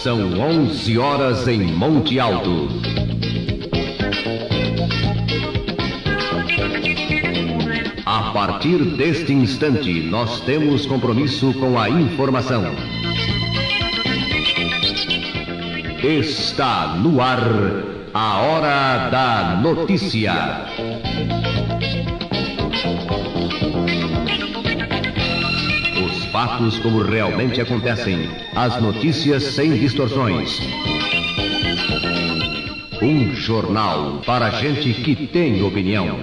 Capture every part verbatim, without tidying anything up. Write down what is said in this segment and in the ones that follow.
São onze horas em Monte Alto. A partir deste instante, nós temos compromisso com a informação. Está no ar a Hora da Notícia. Os fatos como realmente acontecem, as notícias sem distorções. Um jornal para gente que tem opinião.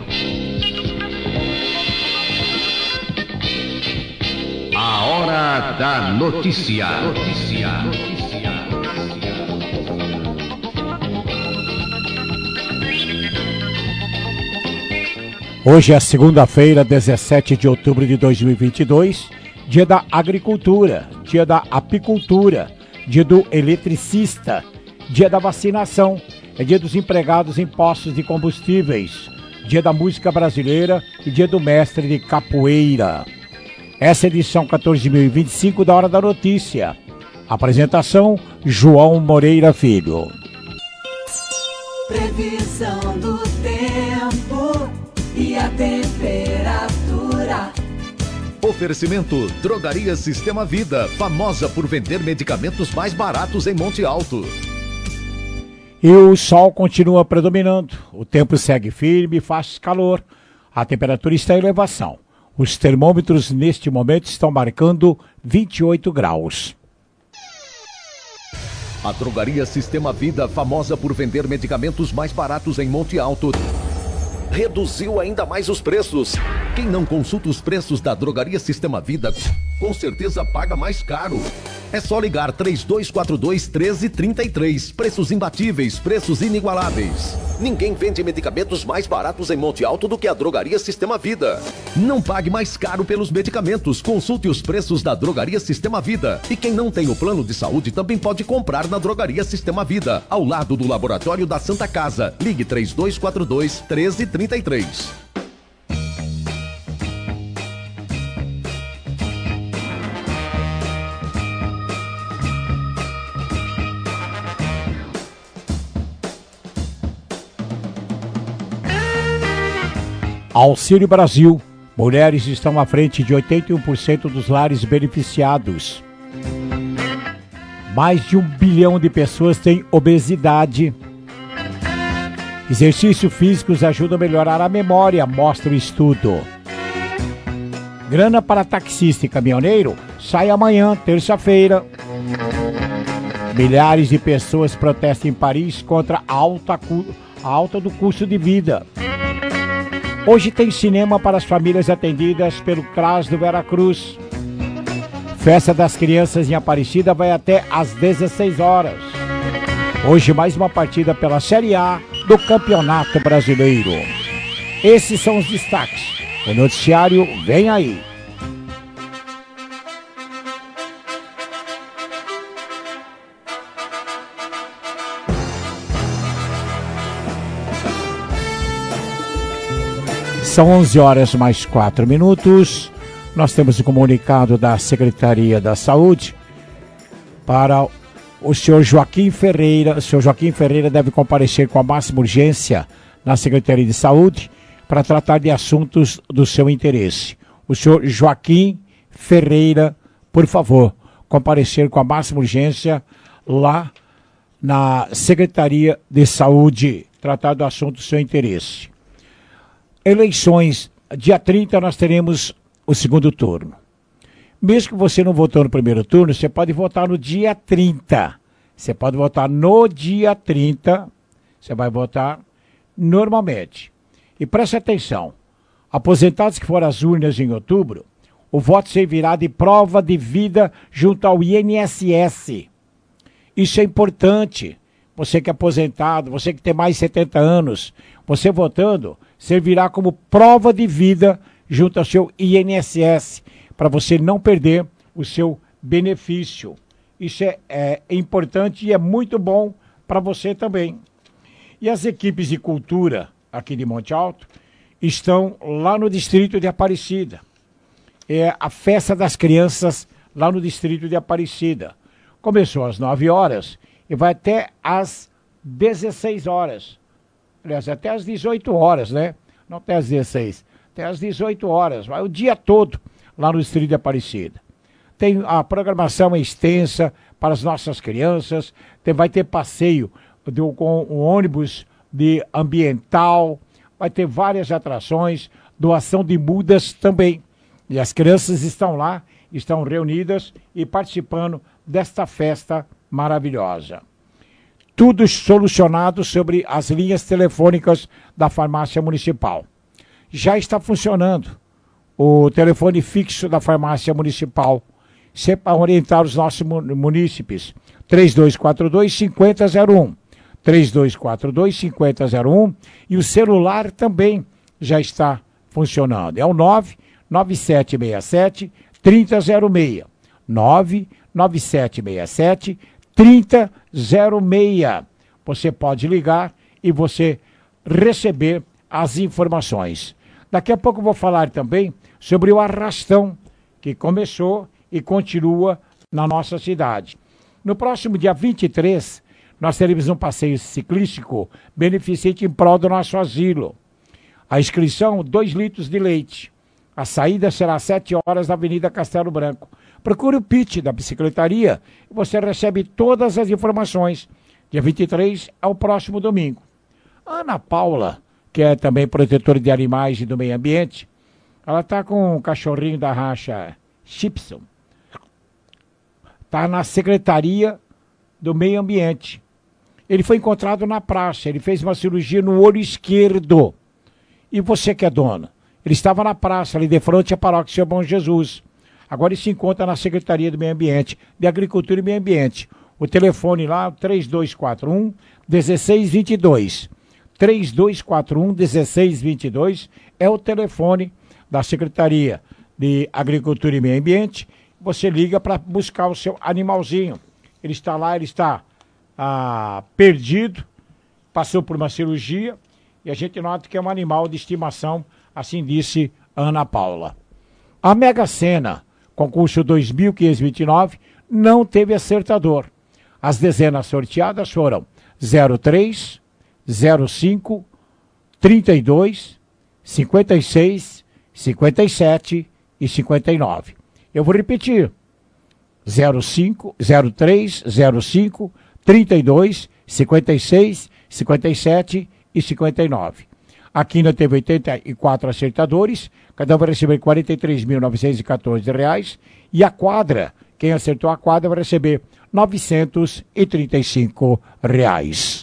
A Hora da Notícia. Notícia. Hoje é segunda-feira, dezessete de outubro de dois mil e vinte e dois, dia da agricultura, dia da apicultura, dia do eletricista, dia da vacinação, é dia dos empregados em postos de combustíveis, dia da música brasileira e dia do mestre de capoeira. Essa é a edição quatorze mil e vinte e cinco da Hora da Notícia. Apresentação, João Moreira Filho. Previsão do tempo e a temperatura. Oferecimento Drogaria Sistema Vida, famosa por vender medicamentos mais baratos em Monte Alto. E o sol continua predominando. O tempo segue firme e faz calor. A temperatura está em elevação. Os termômetros neste momento estão marcando vinte e oito graus. A Drogaria Sistema Vida, famosa por vender medicamentos mais baratos em Monte Alto, reduziu ainda mais os preços. Quem não consulta os preços da Drogaria Sistema Vida, com certeza paga mais caro. É só ligar três dois quatro dois, um três três três. Preços imbatíveis, preços inigualáveis. Ninguém vende medicamentos mais baratos em Monte Alto do que a Drogaria Sistema Vida. Não pague mais caro pelos medicamentos. Consulte os preços da Drogaria Sistema Vida. E quem não tem o plano de saúde também pode comprar na Drogaria Sistema Vida, ao lado do Laboratório da Santa Casa. Ligue três dois quatro dois, um três três três. Auxílio Brasil. Mulheres estão à frente de oitenta e um por cento dos lares beneficiados. Mais de um bilhão de pessoas têm obesidade. Exercícios físicos ajudam a melhorar a memória, mostra o estudo. Grana para taxista e caminhoneiro sai amanhã, terça-feira. Milhares de pessoas protestam em Paris contra a alta, a alta do custo de vida. Hoje tem cinema para as famílias atendidas pelo CRAS do Veracruz. Festa das Crianças em Aparecida vai até às dezesseis horas. Hoje mais uma partida pela Série A do Campeonato Brasileiro. Esses são os destaques. O noticiário vem aí. São onze horas mais quatro minutos. Nós temos o comunicado da Secretaria da Saúde para o senhor Joaquim Ferreira. O senhor Joaquim Ferreira deve comparecer com a máxima urgência na Secretaria de Saúde para tratar de assuntos do seu interesse. O senhor Joaquim Ferreira, por favor, comparecer com a máxima urgência lá na Secretaria de Saúde, tratar do assunto do seu interesse. Eleições, dia trinta nós teremos o segundo turno. Mesmo que você não votou no primeiro turno, você pode votar no dia trinta. Você pode votar no dia trinta, você vai votar normalmente. E preste atenção, aposentados que foram às urnas em outubro, o voto servirá de prova de vida junto ao I N S S. Isso é importante. Você que é aposentado, você que tem mais de setenta anos, você votando, servirá como prova de vida junto ao seu I N S S, para você não perder o seu benefício. Isso é, é importante e é muito bom para você também. E as equipes de cultura aqui de Monte Alto estão lá no distrito de Aparecida. É a festa das crianças lá no distrito de Aparecida. Começou às nove horas e vai até às dezesseis horas. Aliás, até às dezoito horas, né? Não até às dezesseis, até às dezoito horas. Vai o dia todo lá no Distrito de Aparecida. Tem a programação é extensa para as nossas crianças. Tem, vai ter passeio do, com o ônibus de ambiental. Vai ter várias atrações, doação de mudas também. E as crianças estão lá, estão reunidas e participando desta festa maravilhosa. Tudo solucionado sobre as linhas telefônicas da farmácia municipal. Já está funcionando o telefone fixo da farmácia municipal, sempre para orientar os nossos munícipes. três dois quatro dois, cinco zero zero um. três dois quatro dois, cinco zero zero um. E o celular também já está funcionando. É o nove nove sete seis sete, três zero zero seis. nove nove sete seis sete, três zero zero seis. Você pode ligar e você receber as informações. Daqui a pouco eu vou falar também sobre o arrastão que começou e continua na nossa cidade. No próximo dia vinte e três, nós teremos um passeio ciclístico beneficente em prol do nosso asilo. A inscrição, dois litros de leite. A saída será às sete horas na Avenida Castelo Branco. Procure o P I T da bicicletaria e você recebe todas as informações. Dia vinte e três é o próximo domingo. A Ana Paula, que é também protetora de animais e do meio ambiente, ela está com um cachorrinho da raça Chipson. Está na Secretaria do Meio Ambiente. Ele foi encontrado na praça, ele fez uma cirurgia no olho esquerdo. E você que é dona? Ele estava na praça, ali de frente à paróquia Senhor Bom Jesus. Agora ele se encontra na Secretaria do Meio Ambiente, de Agricultura e Meio Ambiente. O telefone lá, três dois quatro um, um seis dois dois. três dois quatro um, um seis dois dois é o telefone da Secretaria de Agricultura e Meio Ambiente. Você liga para buscar o seu animalzinho. Ele está lá, ele está ah, perdido, passou por uma cirurgia e a gente nota que é um animal de estimação, assim disse Ana Paula. A Mega Sena, concurso dois mil quinhentos e vinte e nove, não teve acertador. As dezenas sorteadas foram zero três, zero cinco, trinta e dois, cinquenta e seis, cinquenta e sete e cinquenta e nove. Eu vou repetir. zero cinco, zero três, zero cinco, trinta e dois, cinquenta e seis, cinquenta e sete e cinquenta e nove. A Quina teve oitenta e quatro acertadores, cada um vai receber quarenta e três mil novecentos e quatorze reais, e a quadra, quem acertou a quadra vai receber novecentos e trinta e cinco reais.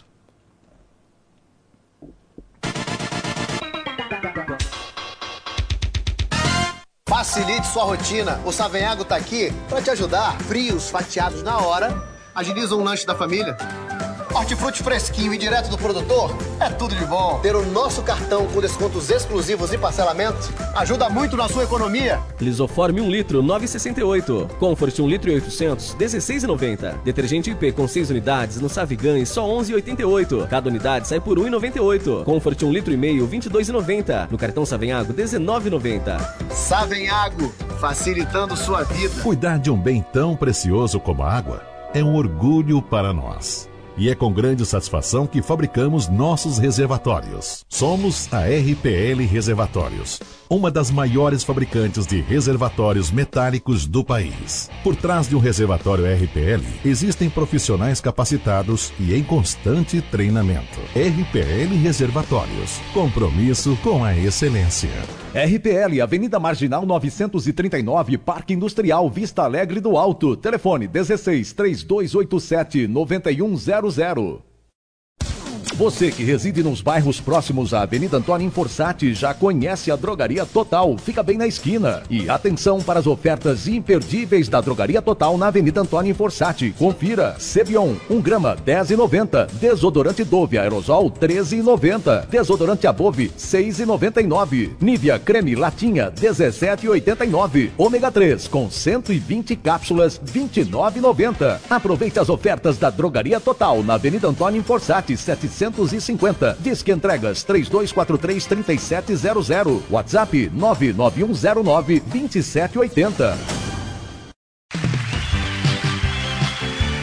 Facilite sua rotina. O Savenhago tá aqui para te ajudar. Frios, fatiados na hora, agilizam o lanche da família. Hortifruti fresquinho e direto do produtor é tudo de bom. Ter o nosso cartão com descontos exclusivos e parcelamento ajuda muito na sua economia. Lisoforme um litro, nove reais e sessenta e oito centavos. Comfort um litro e oitocentos, dezesseis reais e noventa centavos. Detergente I P com seis unidades no Savigan só onze reais e oitenta e oito centavos. Cada unidade sai por um real e noventa e oito centavos. Comfort um litro e meio, vinte e dois reais e noventa centavos. No cartão Savenhago, dezenove reais e noventa centavos. Savenhago, facilitando sua vida. Cuidar de um bem tão precioso como a água é um orgulho para nós. E é com grande satisfação que fabricamos nossos reservatórios. Somos a R P L Reservatórios, uma das maiores fabricantes de reservatórios metálicos do país. Por trás de um reservatório R P L, existem profissionais capacitados e em constante treinamento. R P L Reservatórios, compromisso com a excelência. R P L, Avenida Marginal novecentos e trinta e nove, Parque Industrial Vista Alegre do Alto. Telefone dezesseis, três dois oito sete, nove um zero zero. Você que reside nos bairros próximos à Avenida Antônio Inforsati já conhece a Drogaria Total, fica bem na esquina. E atenção para as ofertas imperdíveis da Drogaria Total na Avenida Antônio Inforsati. Confira: Cebion, um grama, dez reais e noventa centavos. Desodorante Dove Aerosol, treze reais e noventa centavos. Desodorante Above, seis reais e noventa e nove centavos. Nivea Creme Latinha, dezessete reais e oitenta e nove centavos. Ômega três com cento e vinte cápsulas, vinte e nove reais e noventa centavos. Aproveite as ofertas da Drogaria Total na Avenida Antônio Inforsati, setecentos e cinquenta. Disque entregas três dois quatro três, três sete zero zero. WhatsApp nove nove um zero nove, dois sete oito zero.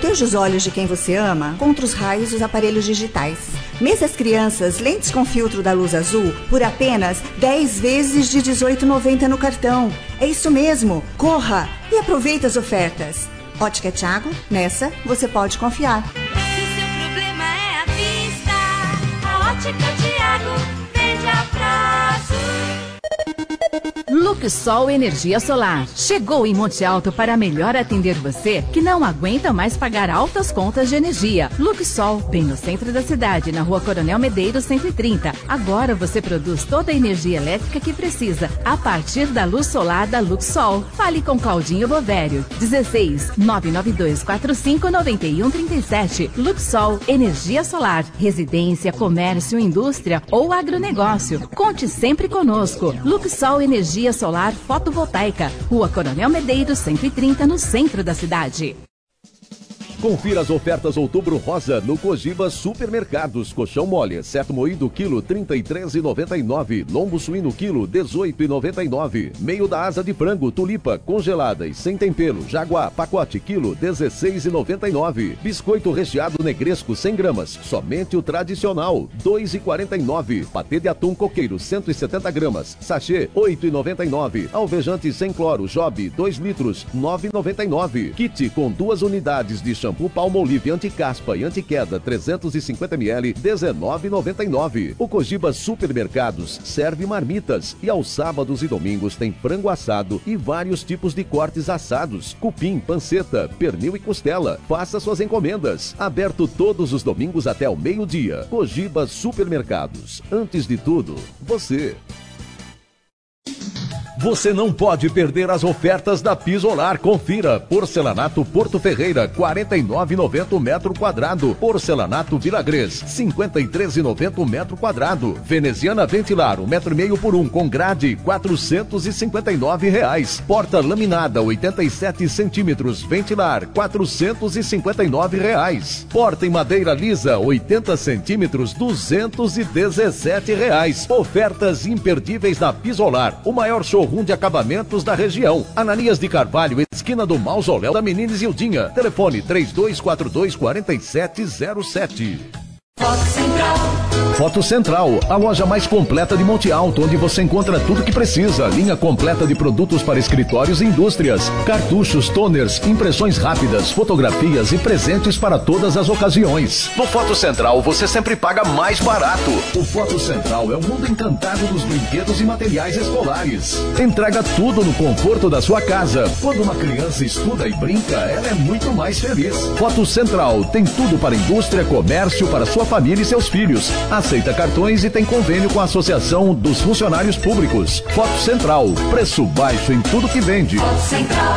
Proteja os olhos de quem você ama contra os raios dos aparelhos digitais. Mesas Crianças, lentes com filtro da luz azul, por apenas dez vezes de dezoito reais e noventa centavos no cartão. É isso mesmo, corra e aproveite as ofertas. Ótica Thiago, nessa você pode confiar. Se o seu problema é a vista, a Ótica Thiago vende a prazo. Luxol Energia Solar. Chegou em Monte Alto para melhor atender você que não aguenta mais pagar altas contas de energia. Luxol, bem no centro da cidade, na Rua Coronel Medeiros cento e trinta. Agora você produz toda a energia elétrica que precisa a partir da luz solar da Luxol. Fale com Claudinho Bovério. dezesseis, nove nove dois quatro cinco, nove um três sete. Luxol Energia Solar. Residência, comércio, indústria ou agronegócio. Conte sempre conosco. Luxol Energia Solar Fotovoltaica, Rua Coronel Medeiros cento e trinta, no centro da cidade. Confira as ofertas Outubro Rosa no Cogiba Supermercados. Colchão mole, certo moído, quilo trinta e três reais e noventa e nove centavos. Lombo suíno, quilo dezoito reais e noventa e nove centavos. Meio da asa de frango, tulipa, congelada e sem tempero. Jaguar, pacote, quilo dezesseis reais e noventa e nove centavos. Biscoito recheado negresco, cem gramas. Somente o tradicional, dois reais e quarenta e nove centavos. Patê de atum coqueiro, cento e setenta gramas. Sachê, oito reais e noventa e nove centavos. Alvejante sem cloro, Job, dois litros, nove reais e noventa e nove centavos. Kit com duas unidades de shampoo Palmolive anti-caspa e anti-queda trezentos e cinquenta mililitros, dezenove reais e noventa e nove centavos. O Cogiba Supermercados serve marmitas e aos sábados e domingos tem frango assado e vários tipos de cortes assados, cupim, panceta, pernil e costela. Faça suas encomendas. Aberto todos os domingos até o meio-dia. Cogiba Supermercados. Antes de tudo, você. Você não pode perder as ofertas da Pisolar. Confira. Porcelanato Porto Ferreira, quarenta e nove reais e noventa centavos o metro quadrado. Porcelanato Vilagrês, cinquenta e três reais e noventa centavos o metro quadrado. Veneziana Ventilar, um metro e meio por um, com grade, quatrocentos e cinquenta e nove reais. Porta laminada, oitenta e sete centímetros, Ventilar, quatrocentos e cinquenta e nove reais. Porta em madeira lisa, oitenta centímetros, duzentos e dezessete reais. Ofertas imperdíveis na Pisolar, o maior showroom de acabamentos da região. Ananias de Carvalho, esquina do Mausoléu da Menina Isildinha. Telefone três dois quatro dois, quatro sete zero sete. Foto Central. Foto Central, a loja mais completa de Monte Alto, onde você encontra tudo que precisa. Linha completa de produtos para escritórios e indústrias, cartuchos, toners, impressões rápidas, fotografias e presentes para todas as ocasiões. No Foto Central, você sempre paga mais barato. O Foto Central é o mundo encantado dos brinquedos e materiais escolares. Entrega tudo no conforto da sua casa. Quando uma criança estuda e brinca, ela é muito mais feliz. Foto Central tem tudo para indústria, comércio, para sua família e seus filhos. Aceita cartões e tem convênio com a Associação dos Funcionários Públicos. Foto Central, preço baixo em tudo que vende. Foto Central.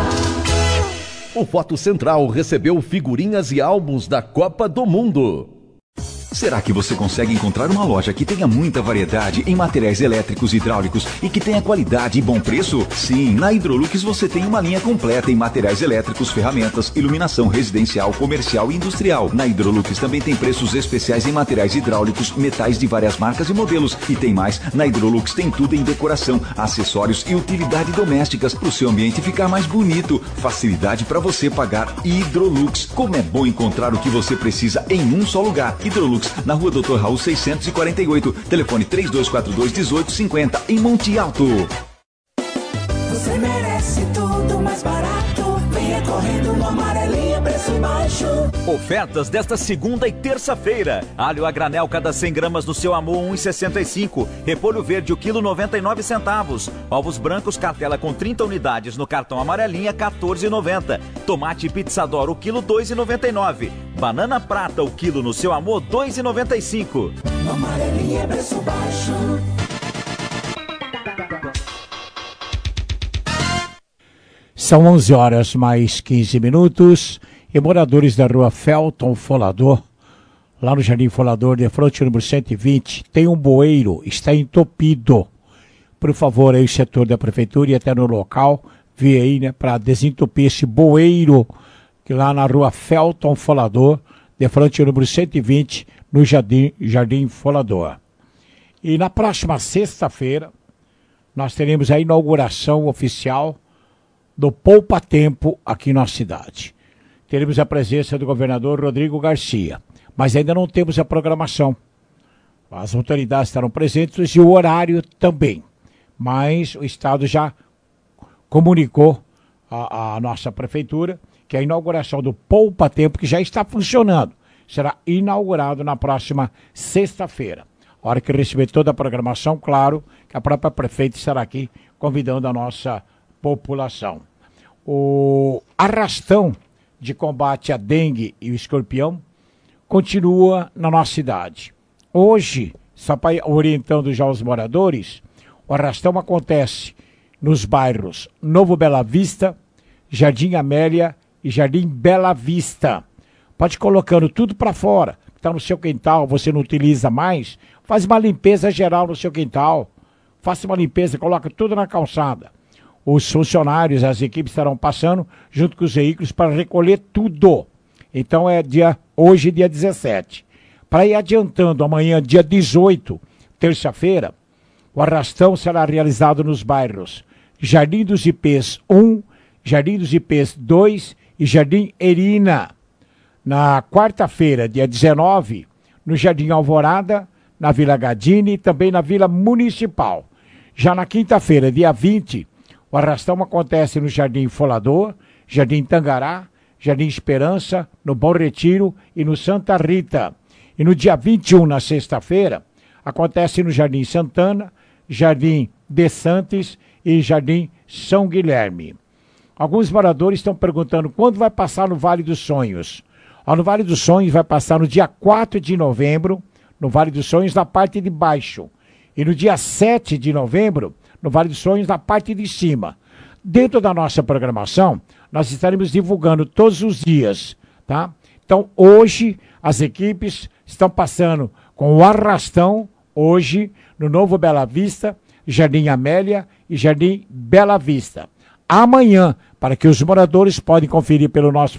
O Foto Central recebeu figurinhas e álbuns da Copa do Mundo. Será que você consegue encontrar uma loja que tenha muita variedade em materiais elétricos e hidráulicos e que tenha qualidade e bom preço? Sim, na Hidrolux você tem uma linha completa em materiais elétricos, ferramentas, iluminação residencial, comercial e industrial. Na Hidrolux também tem preços especiais em materiais hidráulicos, metais de várias marcas e modelos. E tem mais, na Hidrolux tem tudo em decoração, acessórios e utilidade domésticas para o seu ambiente ficar mais bonito. Facilidade para você pagar. Hidrolux. Como é bom encontrar o que você precisa em um só lugar. Hidrolux, na Rua Doutor Raul seiscentos e quarenta e oito, telefone três dois quatro dois, um oito cinco zero, em Monte Alto. Você merece tudo mais barato. Venha correndo no Amarelinha, preço baixo. Ofertas desta segunda e terça-feira. Alho a granel cada cem gramas no seu amor um real e sessenta e cinco. Repolho verde o quilo noventa e nove centavos. Ovos brancos cartela com trinta unidades no cartão Amarelinha quatorze reais e noventa. Tomate Pizzador o quilo dois reais e noventa e nove. Banana prata o quilo no seu amor dois reais e noventa e cinco. No Amarelinha é preço baixo. São onze horas mais quinze minutos e moradores da rua Felton Folador, lá no Jardim Folador, de frente número cento e vinte, tem um bueiro, está entupido. Por favor, aí o setor da prefeitura e até no local, vê aí, né, para desentupir esse bueiro, que lá na rua Felton Folador, de frente número cento e vinte, no Jardim, Jardim Folador. E na próxima sexta-feira, nós teremos a inauguração oficial do Poupa Tempo aqui na cidade. teremos a presença do governador Rodrigo Garcia. Mas ainda não temos a programação. As autoridades estarão presentes e o horário também. Mas o Estado já comunicou à, à nossa prefeitura que a inauguração do Poupa Tempo, que já está funcionando, será inaugurado na próxima sexta-feira. A hora que receber toda a programação, claro que a própria prefeita estará aqui convidando a nossa população. O arrastão de combate à dengue e o escorpião continua na nossa cidade. Hoje, só para orientando já os moradores, o arrastão acontece nos bairros Novo Bela Vista, Jardim Amélia e Jardim Bela Vista. Pode ir colocando tudo para fora, está no seu quintal, você não utiliza mais, faz uma limpeza geral no seu quintal, faça uma limpeza, coloca tudo na calçada. Os funcionários, as equipes estarão passando junto com os veículos para recolher tudo. Então é dia, hoje dia dezessete. Para ir adiantando, amanhã dia dezoito, terça-feira, o arrastão será realizado nos bairros Jardim dos Ipês um, Jardim dos Ipês dois e Jardim Erina. Na quarta-feira, dia dezenove, no Jardim Alvorada, na Vila Gadini e também na Vila Municipal. Já na quinta-feira, dia vinte, o arrastão acontece no Jardim Folador, Jardim Tangará, Jardim Esperança, no Bom Retiro e no Santa Rita. E no dia vinte e um, na sexta-feira, acontece no Jardim Santana, Jardim de Santos e Jardim São Guilherme. Alguns moradores estão perguntando quando vai passar no Vale dos Sonhos. No Vale dos Sonhos vai passar no dia quatro de novembro, no Vale dos Sonhos, na parte de baixo. E no dia sete de novembro, no Vale dos Sonhos, na parte de cima. Dentro da nossa programação, nós estaremos divulgando todos os dias, tá? Então, hoje, as equipes estão passando com o arrastão, hoje, no Novo Bela Vista, Jardim Amélia e Jardim Bela Vista. Amanhã, para que os moradores podem conferir pelo nosso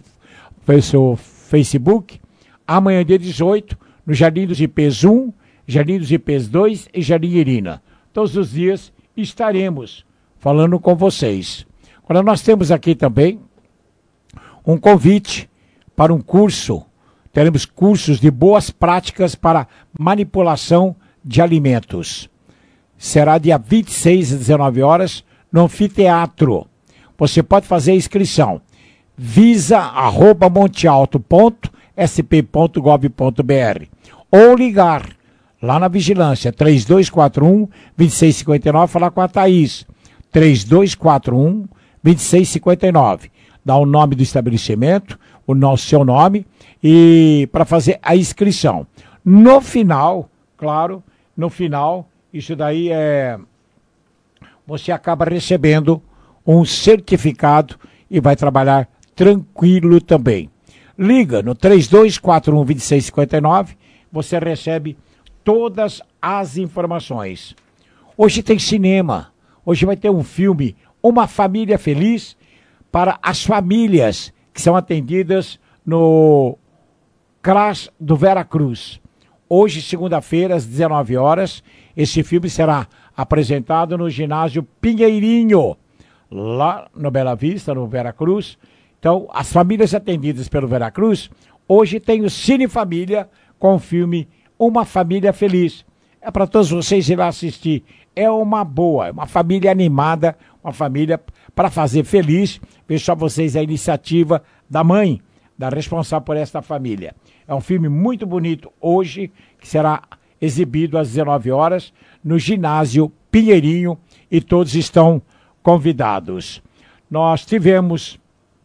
Facebook, amanhã, dia dezoito, no Jardim dos Ipês um, Jardim dos Ipês dois e Jardim Irina. Todos os dias estaremos falando com vocês. Agora, nós temos aqui também um convite para um curso. Teremos cursos de boas práticas para manipulação de alimentos. Será dia vinte e seis às dezenove horas no anfiteatro. Você pode fazer a inscrição. visa arroba montealto ponto s p ponto gov ponto b r ou ligar lá na vigilância três dois quatro um, dois seis cinco nove, falar com a Thaís. três dois quatro um, dois seis cinco nove. Dá o nome do estabelecimento, o nosso, seu nome, e para fazer a inscrição. No final, claro, no final, isso daí é... você acaba recebendo um certificado e vai trabalhar tranquilo também. Liga no três dois quatro um, dois seis cinco nove, você recebe todas as informações. Hoje tem cinema, hoje vai ter um filme, Uma Família Feliz, para as famílias que são atendidas no C R A S do Veracruz. Hoje, segunda-feira, às dezenove horas, esse filme será apresentado no ginásio Pinheirinho, lá no Bela Vista, no Veracruz. Então, as famílias atendidas pelo Veracruz, hoje tem o Cine Família com o filme Uma Família Feliz. É para todos vocês ir lá assistir. É uma boa, é uma família animada, uma família para fazer feliz. Veja só vocês a iniciativa da mãe, da responsável por esta família. É um filme muito bonito hoje, que será exibido às dezenove horas no ginásio Pinheirinho e todos estão convidados. Nós tivemos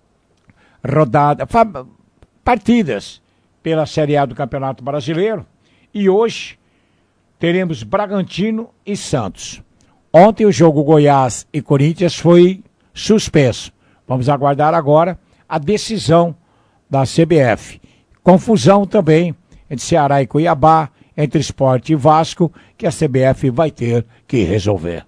rodada, partidas pela Série A do Campeonato Brasileiro e hoje teremos Bragantino e Santos. Ontem o jogo Goiás e Corinthians foi suspenso. Vamos aguardar agora a decisão da C B F. Confusão também entre Ceará e Cuiabá, entre Sport e Vasco, que a C B F vai ter que resolver.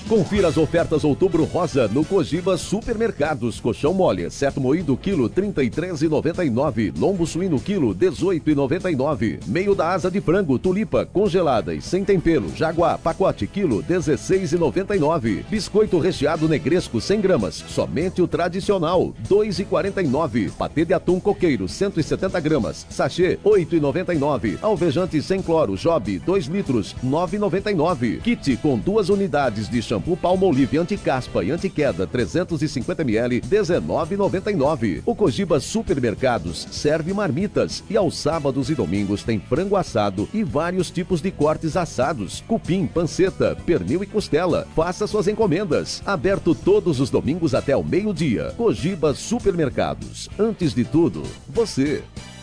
Confira as ofertas Outubro Rosa no Cogiba Supermercados. Colchão mole, certo moído, quilo trinta e três reais e noventa e nove centavos. Lombo suíno, quilo dezoito reais e noventa e nove centavos. Meio da asa de frango, tulipa, congelada e sem tempero, Jaguar, pacote, quilo dezesseis reais e noventa e nove centavos. Biscoito recheado negresco, cem gramas, somente o tradicional, dois reais e quarenta e nove centavos. Patê de atum coqueiro, cento e setenta gramas, sachê, oito reais e noventa e nove centavos. Alvejante sem cloro, Job, dois litros, nove reais e noventa e nove centavos. Kit com duas unidades de shampoo Palmolive anti-caspa e anti-queda, trezentos e cinquenta mililitros, dezenove reais e noventa e nove centavos. O Cogiba Supermercados serve marmitas e aos sábados e domingos tem frango assado e vários tipos de cortes assados, cupim, panceta, pernil e costela. Faça suas encomendas. Aberto todos os domingos até o meio-dia. Cogiba Supermercados. Antes de tudo, você.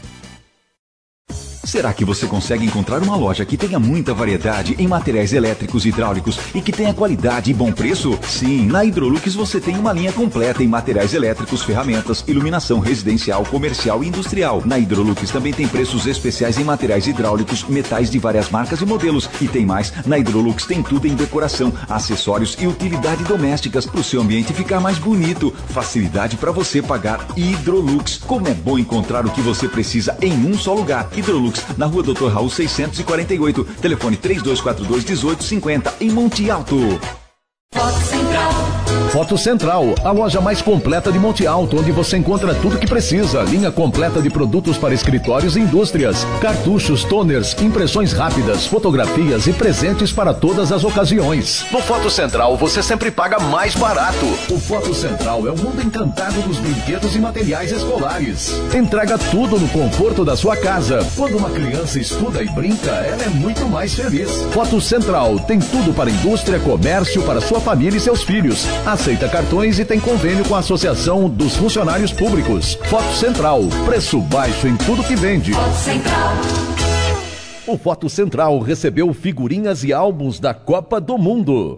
Será que você consegue encontrar uma loja que tenha muita variedade em materiais elétricos e hidráulicos e que tenha qualidade e bom preço? Sim, na Hidrolux você tem uma linha completa em materiais elétricos, ferramentas, iluminação residencial, comercial e industrial. Na Hidrolux também tem preços especiais em materiais hidráulicos, metais de várias marcas e modelos. E tem mais, na Hidrolux tem tudo em decoração, acessórios e utilidade domésticas para o seu ambiente ficar mais bonito. Facilidade para você pagar. Hidrolux. Como é bom encontrar o que você precisa em um só lugar. Hidrolux, na rua doutor Raul seiscentos e quarenta e oito, telefone três dois quatro dois, um oito cinco zero, em Monte Alto. Foto Central. Foto Central, a loja mais completa de Monte Alto, onde você encontra tudo que precisa. Linha completa de produtos para escritórios e indústrias, cartuchos, toners, impressões rápidas, fotografias e presentes para todas as ocasiões. No Foto Central, você sempre paga mais barato. O Foto Central é o mundo encantado dos brinquedos e materiais escolares. Entrega tudo no conforto da sua casa. Quando uma criança estuda e brinca, ela é muito mais feliz. Foto Central tem tudo para indústria, comércio, para sua família e seus filhos. Aceita cartões e tem convênio com a Associação dos Funcionários Públicos. Foto Central, preço baixo em tudo que vende. Foto Central. O Foto Central recebeu figurinhas e álbuns da Copa do Mundo.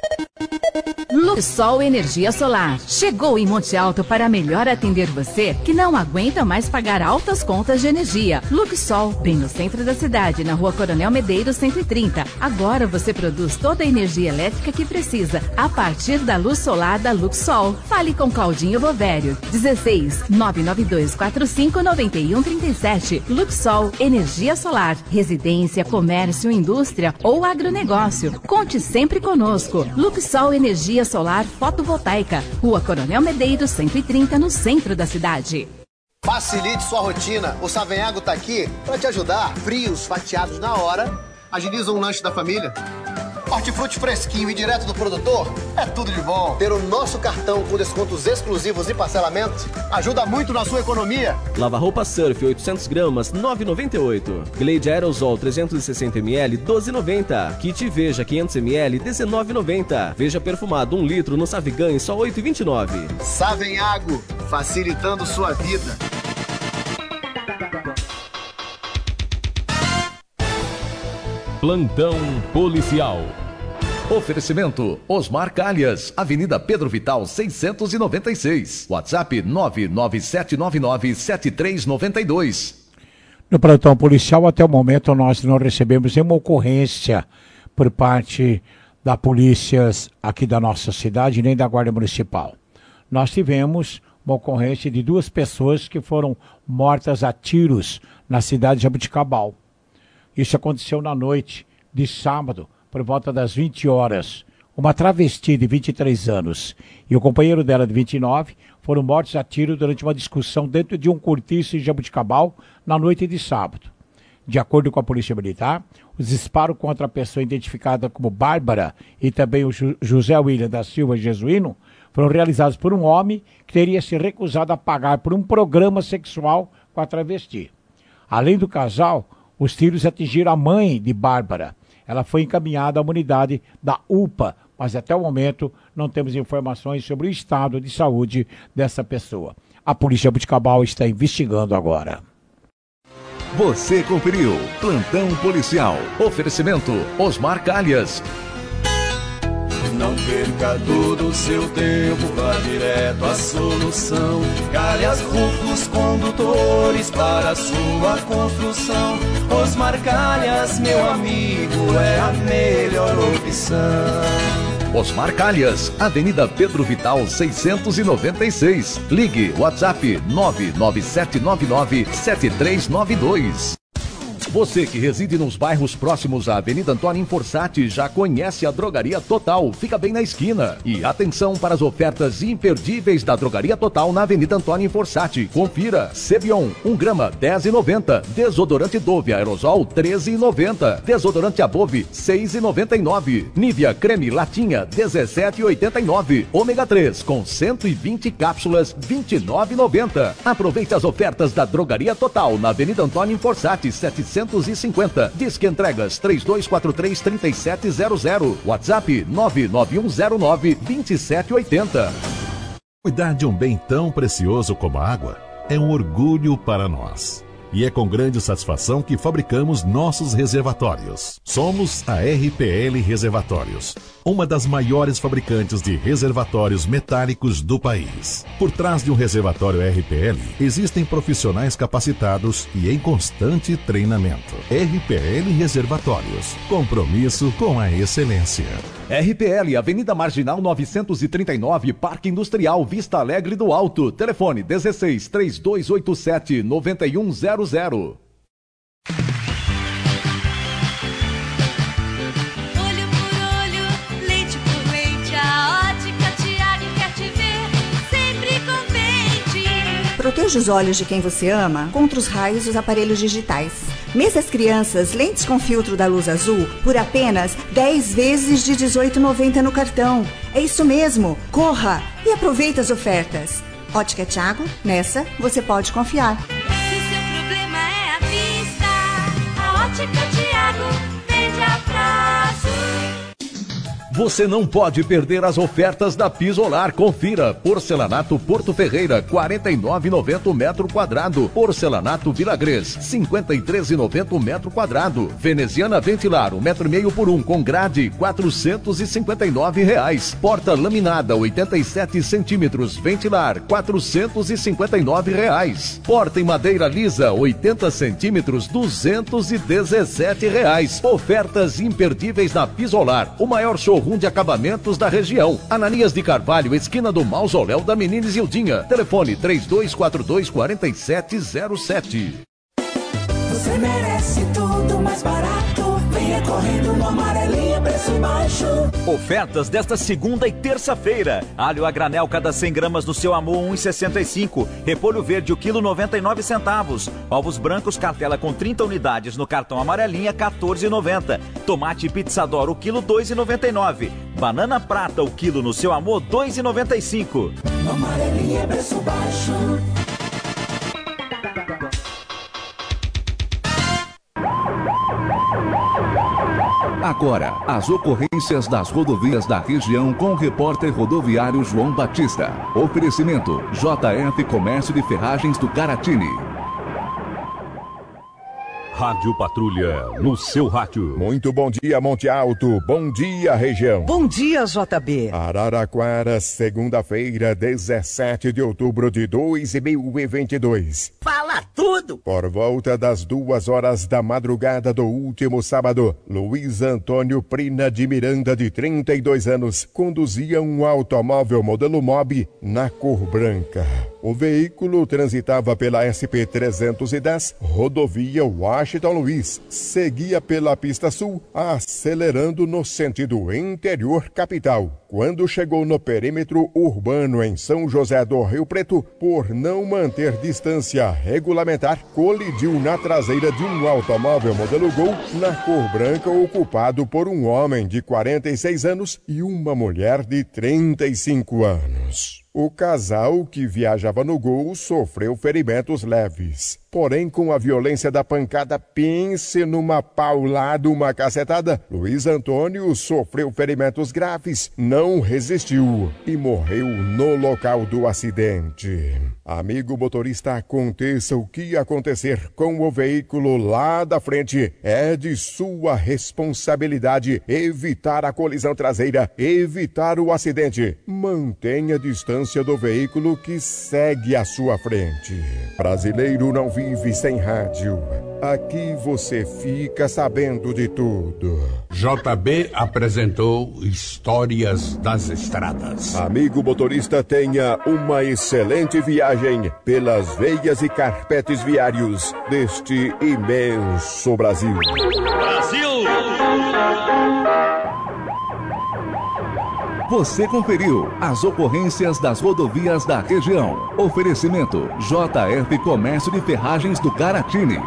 Luxol Energia Solar. Chegou em Monte Alto para melhor atender você que não aguenta mais pagar altas contas de energia. Luxol, bem no centro da cidade, na rua Coronel Medeiros cento e trinta. Agora você produz toda a energia elétrica que precisa a partir da luz solar da Luxol. Fale com Claudinho Bovério. dezesseis, nove nove dois quatro cinco, nove um três sete. Luxol Energia Solar. Residência, comércio, indústria ou agronegócio. Conte sempre conosco. Luxol Energia Solar Fotovoltaica, Rua Coronel Medeiros cento e trinta, no centro da cidade. Facilite sua rotina. O Savenhago tá aqui para te ajudar. Frios fatiados na hora agilizam o lanche da família. Hortifruti fresquinho e direto do produtor é tudo de bom. Ter o nosso cartão com descontos exclusivos e parcelamentos ajuda muito na sua economia. Lava-roupa Surf oitocentos gramas, nove reais e noventa e oito centavos. Glade Aerosol trezentos e sessenta mililitros, doze reais e noventa centavos. Kit Veja quinhentos mililitros, dezenove reais e noventa centavos. Veja perfumado um litro no Savigan, só oito reais e vinte e nove centavos. Savenhago, facilitando sua vida. Plantão Policial. Oferecimento Osmar Calhas, Avenida Pedro Vital seiscentos e noventa e seis. WhatsApp nove nove sete nove nove sete três nove dois. No plantão policial, até o momento, nós não recebemos nenhuma ocorrência por parte da polícia aqui da nossa cidade, nem da Guarda Municipal. Nós tivemos uma ocorrência de duas pessoas que foram mortas a tiros na cidade de Jabuticabal. Isso aconteceu na noite de sábado, por volta das vinte horas. Uma travesti de vinte e três anos e o companheiro dela de vinte e nove foram mortos a tiro durante uma discussão dentro de um cortiço em Jabuticabal na noite de sábado. De acordo com a Polícia Militar, os disparos contra a pessoa identificada como Bárbara e também o José William da Silva Jesuíno foram realizados por um homem que teria se recusado a pagar por um programa sexual com a travesti. Além do casal, os tiros atingiram a mãe de Bárbara. Ela foi encaminhada a uma unidade da U P A, mas até o momento não temos informações sobre o estado de saúde dessa pessoa. A Polícia Jabuticabal está investigando agora. Você conferiu Plantão Policial. Oferecimento Osmar Calhas. Não perca todo o seu tempo, vá direto à solução. Calhas Rufos Condutores para a sua construção. Osmar Calhas, meu amigo, é a melhor opção. Osmar Calhas, Avenida Pedro Vital seiscentos e noventa e seis. Ligue WhatsApp nove nove sete nove nove sete três nove dois. Você que reside nos bairros próximos à Avenida Antônio Inforsati já conhece a Drogaria Total, fica bem na esquina. E atenção para as ofertas imperdíveis da Drogaria Total na Avenida Antônio Inforsati. Confira: Cebion, um grama, dez reais e noventa centavos. Desodorante Dove Aerosol, treze reais e noventa centavos. Desodorante Above, seis reais e noventa e nove centavos. Nivea Creme Latinha, dezessete reais e oitenta e nove centavos. Ômega três, com cento e vinte cápsulas, vinte e nove reais e noventa centavos. Aproveite as ofertas da Drogaria Total na Avenida Antônio Inforsati, setecentos e cinquenta. Disque entregas três dois quatro três, três sete zero zero. WhatsApp nove nove um zero nove, dois sete oito zero. Cuidar de um bem tão precioso como a água é um orgulho para nós. E é com grande satisfação que fabricamos nossos reservatórios. Somos a R P L Reservatórios, uma das maiores fabricantes de reservatórios metálicos do país. Por trás de um reservatório R P L, existem profissionais capacitados e em constante treinamento. R P L Reservatórios, compromisso com a excelência. R P L, Avenida Marginal novecentos e trinta e nove, Parque Industrial, Vista Alegre do Alto. Telefone dezesseis, três dois oito sete, nove um zero zero. Olho por olho, leite por leite, a Ótica Tiago quer te ver sempre contente. Proteja os olhos de quem você ama contra os raios dos aparelhos digitais. Mesas Crianças, lentes com filtro da luz azul, por apenas dez vezes de dezoito reais e noventa centavos no cartão. É isso mesmo, corra e aproveita as ofertas. Ótica Tiago, nessa você pode confiar. Se o seu problema é a vista, a Ótica Tiago vende a prazo. Você não pode perder as ofertas da Pisolar. Confira: porcelanato Porto Ferreira, quarenta e nove reais e noventa centavos o metro quadrado. Porcelanato Vilagrês, cinquenta e três reais e noventa centavos o metro quadrado. Veneziana Ventilar, um metro e meio por um, com grade, quatrocentos e cinquenta e nove reais. Porta laminada, oitenta e sete centímetros, Ventilar, quatrocentos e cinquenta e nove reais. Porta em madeira lisa, oitenta centímetros, duzentos e dezessete reais. Ofertas imperdíveis na Pisolar, o maior showroom de acabamentos da região. Ananias de Carvalho, esquina do Mausoléu da Menina Isildinha. Telefone três dois quatro dois, quatro sete zero sete. Você merece tudo mais barato. Venha correndo no Amarelinha, preço baixo. Ofertas desta segunda e terça-feira: alho a granel cada cem gramas no seu amor, um real e sessenta e cinco centavos. Repolho verde o quilo, noventa e nove centavos. Ovos brancos cartela com trinta unidades no cartão Amarelinha, quatorze reais e noventa centavos. Tomate Pizzador o quilo, dois reais e noventa e nove centavos. Banana prata o quilo no seu amor, dois reais e noventa e cinco centavos. No Amarelinha, preço baixo. Agora, as ocorrências das rodovias da região com o repórter rodoviário João Batista. Oferecimento: J F Comércio de Ferragens do Caratini. Rádio Patrulha, no seu rádio. Muito bom dia, Monte Alto. Bom dia, região. Bom dia, J B. Araraquara, segunda-feira, dezessete de outubro de dois mil e vinte e dois. Fala tudo! Por volta das duas horas da madrugada do último sábado, Luiz Antônio Prina de Miranda, de trinta e dois anos, conduzia um automóvel modelo Mobi na cor branca. O veículo transitava pela S P trezentos e dez, rodovia Washington Luiz. Seguia pela pista sul, acelerando no sentido interior capital. Quando chegou no perímetro urbano em São José do Rio Preto, por não manter distância regulamentar, colidiu na traseira de um automóvel modelo Gol na cor branca, ocupado por um homem de quarenta e seis anos e uma mulher de trinta e cinco anos. O casal que viajava no Gol sofreu ferimentos leves. Porém, com a violência da pancada, pense numa paulada, uma cacetada, Luiz Antônio sofreu ferimentos graves, não resistiu e morreu no local do acidente. Amigo motorista, aconteça o que acontecer com o veículo lá da frente, é de sua responsabilidade evitar a colisão traseira, evitar o acidente. Mantenha a distância do veículo que segue à sua frente. Brasileiro não vive sem rádio. Aqui você fica sabendo de tudo. J B apresentou Histórias das Estradas. Amigo motorista, tenha uma excelente viagem pelas veias e carpetes viários deste imenso Brasil. Brasil! Você conferiu as ocorrências das rodovias da região. Oferecimento J F Comércio de Ferragens do Garatini.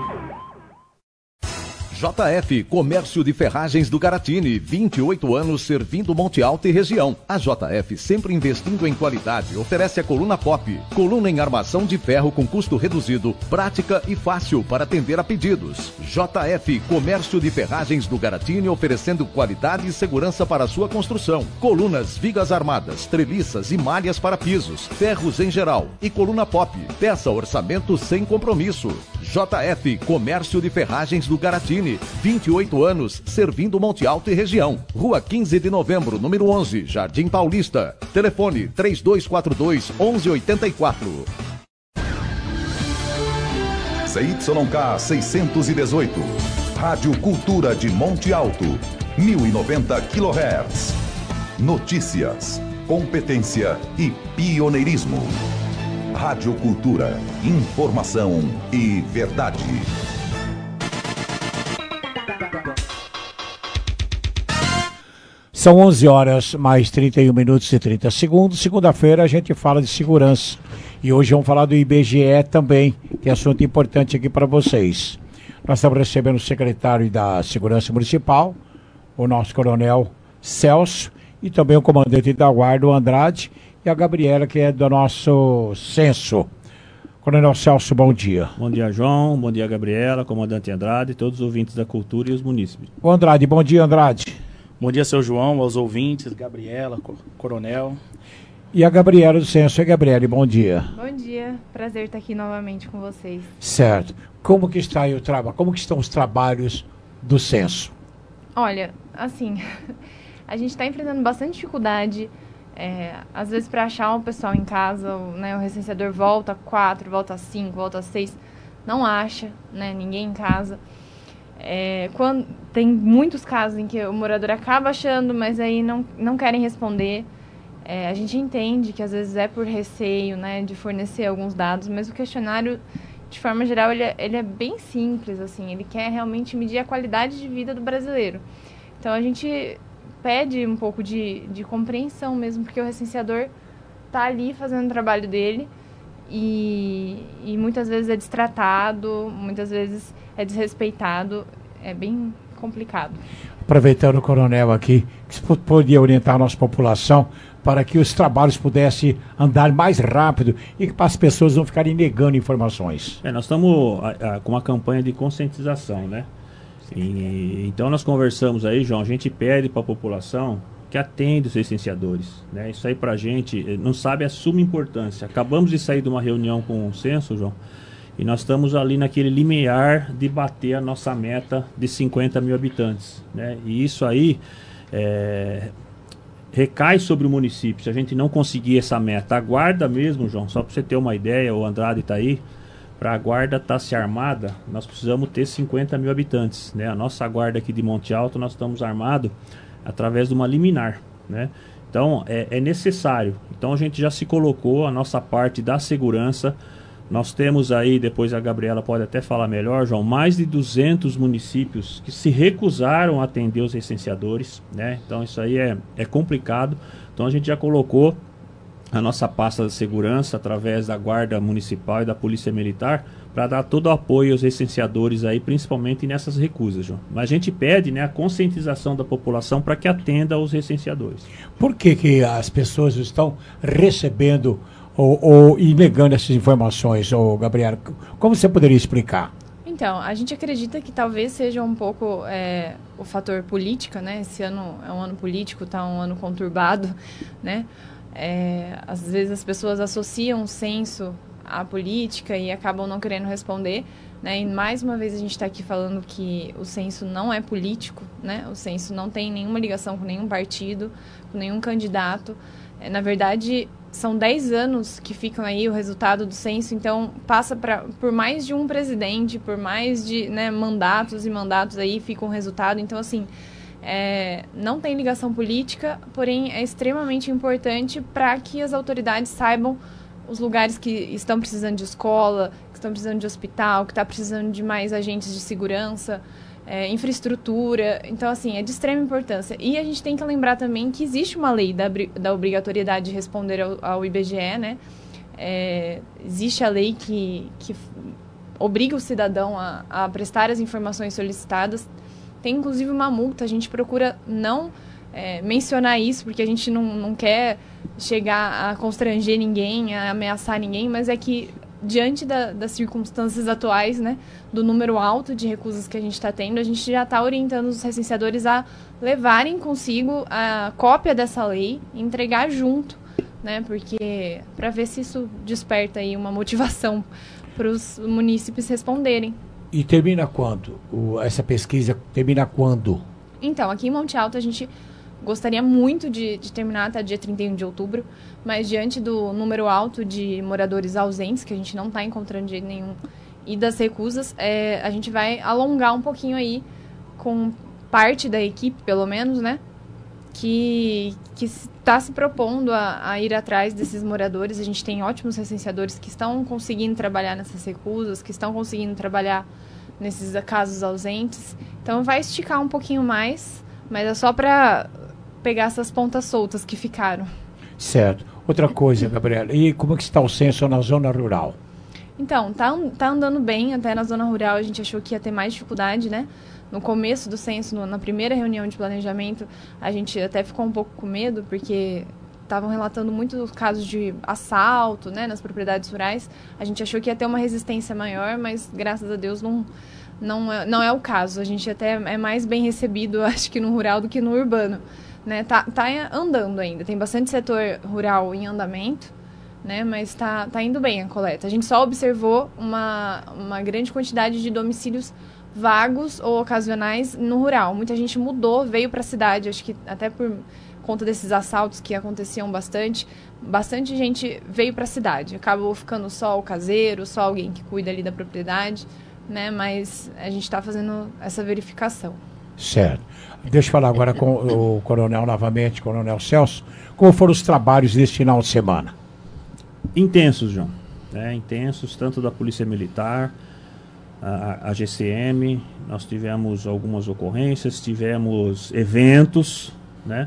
J F Comércio de Ferragens do Garatini, vinte e oito anos servindo Monte Alto e região. A J F, sempre investindo em qualidade, oferece a coluna Pop, coluna em armação de ferro com custo reduzido, prática e fácil para atender a pedidos. J F Comércio de Ferragens do Garatini, oferecendo qualidade e segurança para a sua construção. Colunas, vigas armadas, treliças e malhas para pisos, ferros em geral e coluna Pop. Peça orçamento sem compromisso. J F Comércio de Ferragens do Garatini, vinte e oito anos, servindo Monte Alto e região. Rua quinze de novembro, número onze, Jardim Paulista. Telefone três dois quatro dois, onze oitenta e quatro. C Y K seiscentos e dezoito. Rádio Cultura de Monte Alto, mil e noventa quilohertz. Notícias, competência e pioneirismo. Rádio Cultura, informação e verdade. São onze horas mais trinta e um minutos e trinta segundos. Segunda-feira a gente fala de segurança. E hoje vamos falar do I B G E também, que é assunto importante aqui para vocês. Nós estamos recebendo o secretário da Segurança Municipal, o nosso coronel Celso, e também o comandante da Guarda, o Andrade, e a Gabriela, que é do nosso censo. Coronel Celso, bom dia. Bom dia, João. Bom dia, Gabriela, comandante Andrade, todos os ouvintes da cultura e os munícipes. O Andrade, bom dia, Andrade. Bom dia, seu João, aos ouvintes, Gabriela, coronel. E a Gabriela do censo. E Gabriela, bom dia. Bom dia, prazer estar aqui novamente com vocês. Certo. Como que está aí o trabalho? Como que estão os trabalhos do censo? Olha, assim, a gente está enfrentando bastante dificuldade. É, às vezes para achar um pessoal em casa, né, o recenseador volta quatro, volta cinco, volta seis, não acha, né, ninguém em casa. É, quando, tem muitos casos em que o morador acaba achando, mas aí não, não querem responder. É, a gente entende que às vezes é por receio, né, de fornecer alguns dados, mas o questionário, de forma geral, ele é, ele é bem simples, assim, ele quer realmente medir a qualidade de vida do brasileiro. Então a gente pede um pouco de, de compreensão mesmo, porque o recenseador está ali fazendo o trabalho dele e, e muitas vezes é destratado, muitas vezes é desrespeitado, é bem complicado. Aproveitando o coronel aqui, que você podia orientar a nossa população para que os trabalhos pudessem andar mais rápido e que as pessoas não ficarem negando informações. É, nós estamos a, a, com uma campanha de conscientização, né? E, então nós conversamos aí, João, a gente pede para a população que atenda os licenciadores, né? Isso aí para a gente não sabe a suma importância. Acabamos de sair de uma reunião com o censo, João, e nós estamos ali naquele limiar de bater a nossa meta de cinquenta mil habitantes, né? E isso aí é, recai sobre o município. Se a gente não conseguir essa meta, a guarda mesmo, João, só para você ter uma ideia, o Andrade está aí, para a guarda estar tá se armada, nós precisamos ter cinquenta mil habitantes, né? A nossa guarda aqui de Monte Alto, nós estamos armados através de uma liminar, né? Então, é, é necessário. Então, a gente já se colocou a nossa parte da segurança. Nós temos aí, depois a Gabriela pode até falar melhor, João, mais de duzentos municípios que se recusaram a atender os licenciadores, né? Então, isso aí é, é complicado. Então, a gente já colocou a nossa pasta de segurança através da Guarda Municipal e da Polícia Militar para dar todo o apoio aos licenciadores aí, principalmente nessas recusas, João. Mas a gente pede, né, a conscientização da população para que atenda aos licenciadores. Por que que as pessoas estão recebendo ou, ou e negando essas informações, ô, Gabriela? Como você poderia explicar? Então, a gente acredita que talvez seja um pouco é, o fator política, né? Esse ano é um ano político, está um ano conturbado, né? É, às vezes as pessoas associam o censo à política e acabam não querendo responder, né? E mais uma vez a gente está aqui falando que o censo não é político, né? O censo não tem nenhuma ligação com nenhum partido, com nenhum candidato. É, na verdade, são dez anos que ficam aí o resultado do censo, então passa pra, por mais de um presidente, por mais de, né, mandatos e mandatos aí fica um resultado. Então, assim, é, não tem ligação política, porém é extremamente importante para que as autoridades saibam os lugares que estão precisando de escola, que estão precisando de hospital, que está precisando de mais agentes de segurança, é, infraestrutura. Então, assim, é de extrema importância. E a gente tem que lembrar também que existe uma lei da, da obrigatoriedade de responder ao, ao I B G E, né? É, existe a lei que, que obriga o cidadão a, a prestar as informações solicitadas. Tem, inclusive, uma multa. A gente procura não é, mencionar isso, porque a gente não, não quer chegar a constranger ninguém, a ameaçar ninguém, mas é que, diante da, das circunstâncias atuais, né, do número alto de recusas que a gente está tendo, a gente já está orientando os recenseadores a levarem consigo a cópia dessa lei e entregar junto, né, porque para ver se isso desperta aí uma motivação para os munícipes responderem. E termina quando? O, essa pesquisa termina quando? Então, aqui em Monte Alto a gente gostaria muito de, de terminar até dia trinta e um de outubro, mas diante do número alto de moradores ausentes, que a gente não está encontrando de jeito nenhum, e das recusas, é, a gente vai alongar um pouquinho aí com parte da equipe, pelo menos, né, que está se propondo a, a ir atrás desses moradores. A gente tem ótimos recenseadores que estão conseguindo trabalhar nessas recusas, que estão conseguindo trabalhar nesses casos ausentes. Então vai esticar um pouquinho mais, mas é só para pegar essas pontas soltas que ficaram. Certo. Outra coisa, Gabriela, e como é que está o censo na zona rural? Então, tá, tá andando bem. Até na zona rural a gente achou que ia ter mais dificuldade, né? No começo do censo, no, na primeira reunião de planejamento, a gente até ficou um pouco com medo, porque estavam relatando muitos casos de assalto, né, nas propriedades rurais. A gente achou que ia ter uma resistência maior, mas graças a Deus não, não, é, não é o caso. A gente até é mais bem recebido, acho que no rural do que no urbano, né? Tá, tá andando ainda, tem bastante setor rural em andamento, né, mas tá, tá indo bem a coleta. A gente só observou uma, uma grande quantidade de domicílios vagos ou ocasionais no rural. Muita gente mudou, veio para a cidade, acho que até por conta desses assaltos que aconteciam bastante, bastante gente veio para a cidade. Acabou ficando só o caseiro, só alguém que cuida ali da propriedade, né? Mas a gente está fazendo essa verificação. Certo. Deixa eu falar agora com o coronel novamente, coronel Celso. Como foram os trabalhos deste final de semana? Intensos, João. É, intensos, tanto da Polícia Militar, a, a G C M, nós tivemos algumas ocorrências, tivemos eventos, né?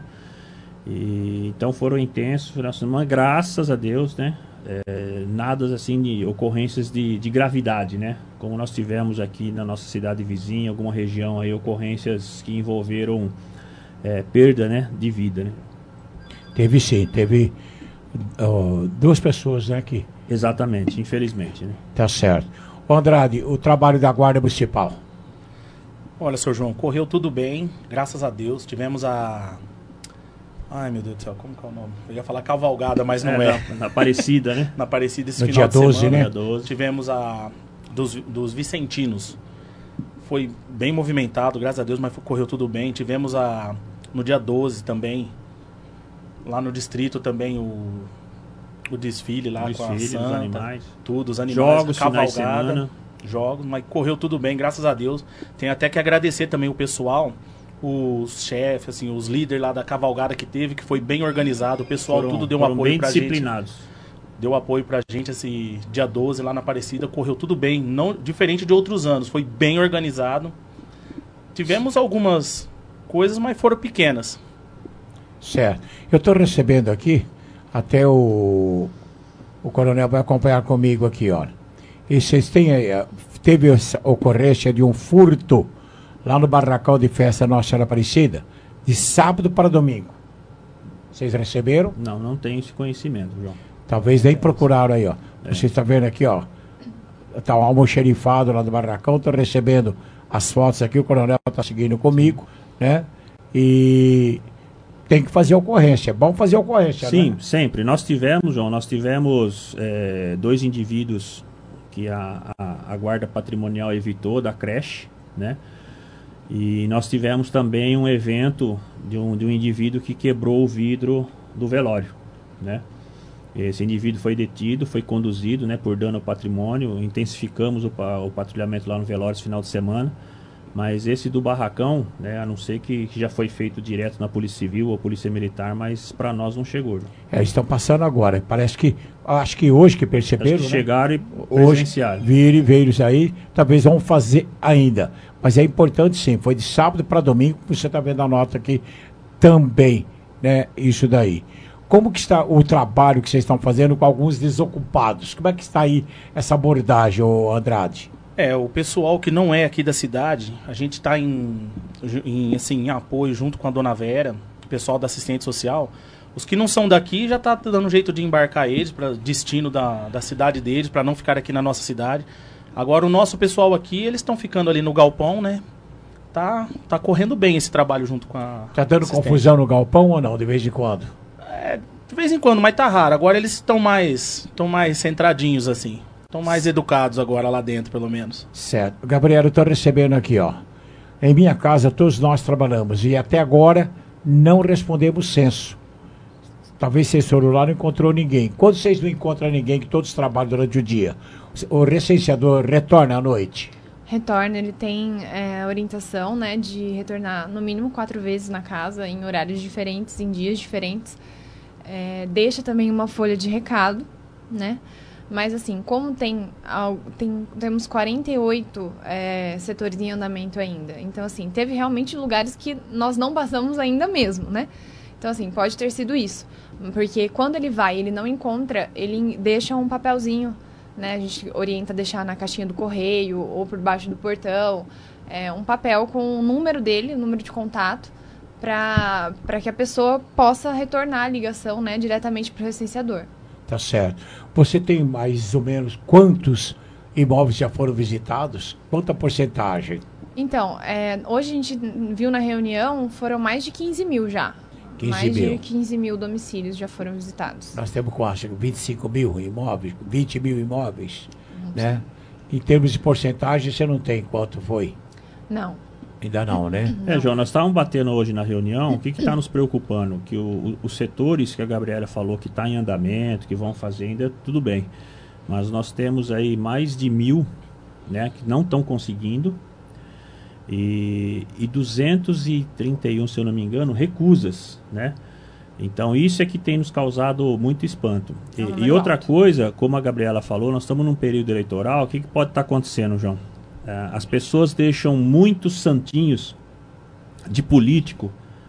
E, então foram intensos, foram assim, mas graças a Deus, né? É, nada assim de ocorrências de, de gravidade, né? Como nós tivemos aqui na nossa cidade vizinha, alguma região aí, ocorrências que envolveram é, perda, né, de vida, né? Teve sim, teve uh, duas pessoas, né, aqui. Exatamente, infelizmente, né? Tá certo. Ô Andrade, o trabalho da Guarda Municipal. Olha, senhor João, correu tudo bem, graças a Deus. Tivemos a... Ai, meu Deus do céu, como que é o nome? Eu ia falar cavalgada, mas não é. é. Na, na Aparecida, né? Na Aparecida esse no final dia de doze, semana. né? Dia doze. Tivemos a dos, dos Vicentinos. Foi bem movimentado, graças a Deus, mas correu tudo bem. Tivemos a no dia doze também, lá no distrito também, o, o desfile lá o com desfile, a Santa, os animais. Tudo, os animais, jogos, cavalgada, jogos, mas correu tudo bem, graças a Deus. Tem até que agradecer também o pessoal, os chefes, assim, os líderes lá da cavalgada que teve, que foi bem organizado, o pessoal foram, tudo deu um apoio bem pra disciplinados. gente. Deu apoio pra gente esse dia doze lá na Aparecida, correu tudo bem, não diferente de outros anos, foi bem organizado. Tivemos algumas coisas, mas foram pequenas. Certo. Eu estou recebendo aqui, até o, o coronel vai acompanhar comigo aqui, olha. E vocês têm, teve essa ocorrência de um furto lá no barracão de festa Nossa Senhora Aparecida, de sábado para domingo. Vocês receberam? Não, não tenho esse conhecimento, João. Talvez nem procuraram aí, ó. É. Vocês estão vendo aqui, ó. Está um almoxerifado lá do barracão, estou recebendo as fotos aqui, o coronel está seguindo comigo, né? E tem que fazer ocorrência, é bom fazer ocorrência, Sim, né? sempre. Nós tivemos, João, nós tivemos é, dois indivíduos que a, a, a guarda patrimonial evitou da creche, né? E nós tivemos também um evento de um, de um indivíduo que quebrou o vidro do velório, né? Esse indivíduo foi detido, foi conduzido, né, por dano ao patrimônio. Intensificamos o, o patrulhamento lá no velório esse final de semana, Mas esse do barracão, né, a não ser que, que já foi feito direto na Polícia Civil ou Polícia Militar, mas para nós não chegou. Viu? É, estão passando agora. Parece que, acho que hoje que perceberam, acho que né? chegaram e presenciaram. Hoje, vire, veio isso aí, talvez vão fazer ainda. Mas é importante sim, foi de sábado para domingo, você está vendo a nota aqui também, né, isso daí. Como que está o trabalho que vocês estão fazendo com alguns desocupados? Como é que está aí essa abordagem, ô Andrade? É, o pessoal que não é aqui da cidade, a gente está em, em, assim, em apoio junto com a dona Vera, o pessoal da assistente social. Os que não são daqui já está dando um jeito de embarcar eles para destino da, da cidade deles, para não ficar aqui na nossa cidade. Agora o nosso pessoal aqui, eles estão ficando ali no galpão, né? Tá, tá correndo bem esse trabalho junto com a Tá dando assistente. confusão no galpão ou não, de vez em quando? É, de vez em quando, mas tá raro. Agora eles estão mais, estão mais centradinhos assim. Estão mais educados agora lá dentro, pelo menos. Certo. Gabriel, eu estou recebendo aqui, ó. Em minha casa, todos nós trabalhamos e até agora não respondemos censo. Talvez vocês foram lá e não encontrou ninguém. Quando vocês não encontram ninguém, que todos trabalham durante o dia, o recenseador retorna à noite? Retorna, ele tem é, orientação, né, de retornar no mínimo quatro vezes na casa, em horários diferentes, em dias diferentes. É, deixa também uma folha de recado, né? Mas, assim, como tem, tem temos quarenta e oito é, setores em andamento ainda. Então, assim, teve realmente lugares que nós não passamos ainda mesmo, né? Então, assim, pode ter sido isso. Porque quando ele vai e ele não encontra, ele deixa um papelzinho, né? A gente orienta a deixar na caixinha do correio ou por baixo do portão. É, um papel com o número dele, o número de contato, para que a pessoa possa retornar a ligação, né, diretamente para o recenseador. Tá certo. Você tem mais ou menos quantos imóveis já foram visitados? Quanta porcentagem? Então, é, hoje a gente viu na reunião, foram mais de quinze mil já. quinze mais mil. de quinze mil domicílios já foram visitados. Nós temos, acho, vinte e cinco mil imóveis, vinte mil imóveis, né? Em termos de porcentagem, você não tem quanto foi? Não. Ainda não, né? É, João, nós estávamos batendo hoje na reunião, o que está nos preocupando? Que o, o, os setores que a Gabriela falou que está em andamento, que vão fazer ainda, tudo bem. Mas nós temos aí mais de mil, né, que não estão conseguindo, e, e duzentos e trinta e um, se eu não me engano, recusas, né? Então isso é que tem nos causado muito espanto. E, e outra coisa, como a Gabriela falou, nós estamos num período eleitoral, o que, que pode estar acontecendo, João? As pessoas deixam muitos santinhos de político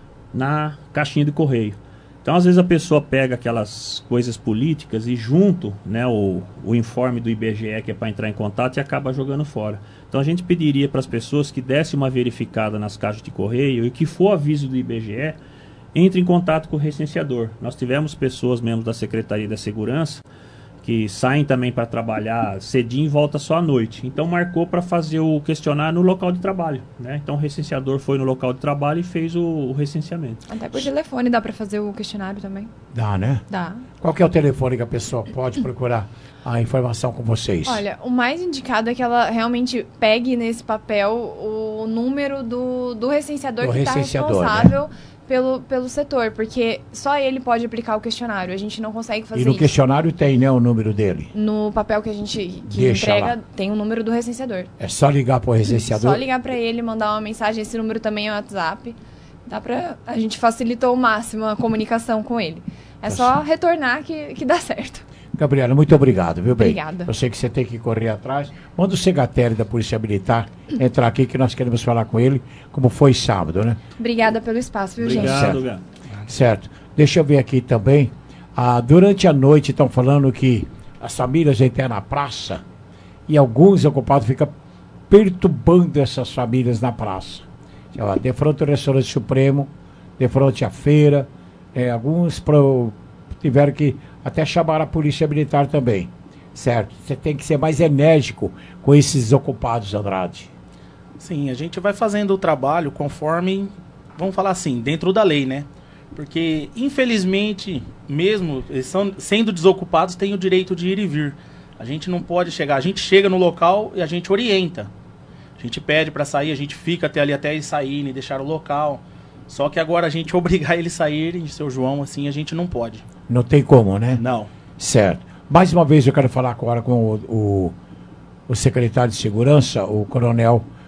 na caixinha de correio. Então, às vezes, a pessoa pega aquelas coisas políticas e junto, né, o, o informe do I B G E, que é para entrar em contato, e acaba jogando fora. Então, a gente pediria para as pessoas que dessem uma verificada nas caixas de correio e que for aviso do I B G E, entre em contato com o recenseador. Nós tivemos pessoas, membros da Secretaria da Segurança, que saem também para trabalhar cedinho e volta só à noite. Então marcou para fazer o questionário no local de trabalho, né? Então o recenseador foi no local de trabalho e fez o, o recenseamento. Até por telefone dá para fazer o questionário também. Dá, né? Dá. Qual que é o telefone que a pessoa pode procurar a informação com vocês? Olha, o mais indicado é que ela realmente pegue nesse papel o número do, do recenseador do que está responsável, né, Pelo, pelo setor, porque só ele pode aplicar o questionário, a gente não consegue fazer isso. E no isso. questionário tem, né, o número dele? No papel que a gente que Deixa entrega, lá. Tem o número do recenseador. É só ligar para o recenseador? Só ligar para ele, mandar uma mensagem, esse número também é o WhatsApp. Dá pra, a gente facilitou ao máximo a comunicação com ele. É Tá só certo. retornar que, que dá certo. Gabriela, muito obrigado, viu, bem? Obrigada. Eu sei que você tem que correr atrás. Manda o Segatério da Polícia Militar entrar aqui que nós queremos falar com ele, como foi sábado, né? Obrigada pelo espaço, viu, Obrigado, gente? Gá. Certo. Deixa eu ver aqui também. Ah, durante a noite estão falando que as famílias entram na praça e alguns ocupados ficam perturbando essas famílias na praça. Ó, de frente ao restaurante Supremo, de frente à feira, é, alguns pro, tiveram que até chamar a polícia militar também. Certo? Você tem que ser mais enérgico com esses ocupados, Andrade. Sim, a gente vai fazendo o trabalho conforme, vamos falar assim, dentro da lei, né? Porque, infelizmente, mesmo eles são, sendo desocupados, têm o direito de ir e vir. A gente não pode chegar, a gente chega no local e a gente orienta. A gente pede para sair, a gente fica até ali até eles saírem, deixar o local. Só que agora a gente obrigar eles a saírem, seu João, assim, a gente não pode. Não tem como, né? Não. Certo. Mais uma vez eu quero falar agora com o, o, o secretário de Segurança, o coronel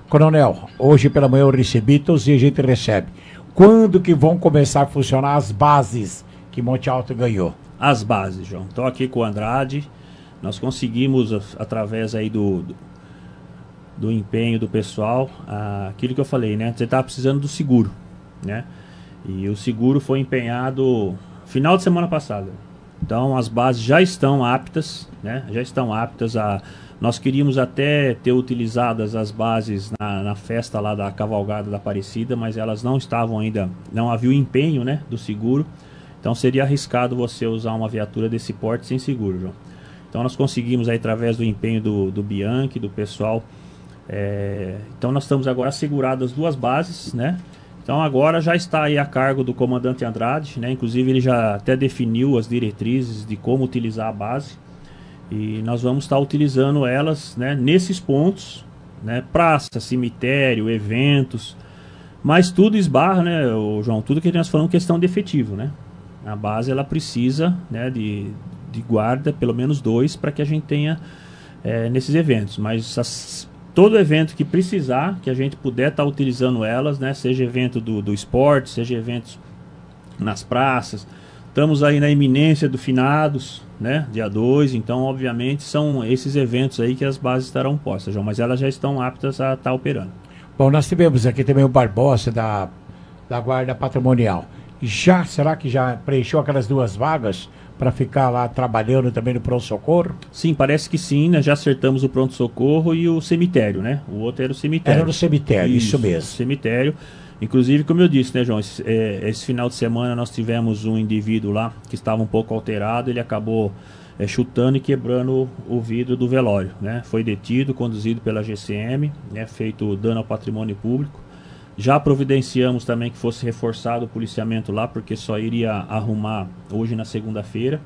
Coronel, hoje pela manhã eu recebi todos e a gente recebe. Quando que vão começar a funcionar as bases que Monte Alto ganhou? As bases, João. Estou aqui com o Andrade. Nós conseguimos, através aí do, do, do empenho do pessoal, ah, aquilo que eu falei, né? Você estava precisando do seguro, né? E o seguro foi empenhado final de semana passada. Então as bases já estão aptas, né? Já estão aptas a... Nós queríamos até ter utilizadas as bases na, na festa lá da Cavalgada da Aparecida, mas elas não estavam ainda, não havia o empenho, né, do seguro. Então seria arriscado você usar uma viatura desse porte sem seguro, João. Então nós conseguimos aí, através do empenho do, do Bianchi, do pessoal. É, então nós estamos agora asseguradas duas bases, né? Então agora já está aí a cargo do comandante Andrade, né? Inclusive ele já até definiu as diretrizes de como utilizar a base. E nós vamos estar utilizando elas, né, nesses pontos, né, praça, cemitério, eventos, mas tudo esbarra, né, o João, tudo que nós falamos questão de efetivo, né? A base ela precisa, né, de, de guarda, pelo menos dois, para que a gente tenha é, nesses eventos. Mas as, todo evento que precisar, que a gente puder estar utilizando elas, né, seja evento do, do esporte, seja eventos nas praças. Estamos aí na iminência do finados, né, dia dois, então obviamente são esses eventos aí que as bases estarão postas, João, mas elas já estão aptas a estar operando. Bom, nós tivemos aqui também o Barbosa da, da Guarda Patrimonial. Já, será que já preencheu aquelas duas vagas para ficar lá trabalhando também no pronto-socorro? Sim, parece que sim, né? Já acertamos o pronto-socorro e o cemitério, né? O outro era o cemitério. Era no cemitério, isso, isso mesmo. Cemitério. Inclusive, como eu disse, né, João, esse, é, esse final de semana nós tivemos um indivíduo lá que estava um pouco alterado, ele acabou é, chutando e quebrando o, o vidro do velório, né? Foi detido, conduzido pela G C M, né, feito dano ao patrimônio público. Já providenciamos também que fosse reforçado o policiamento lá, porque só iria arrumar hoje na segunda-feira.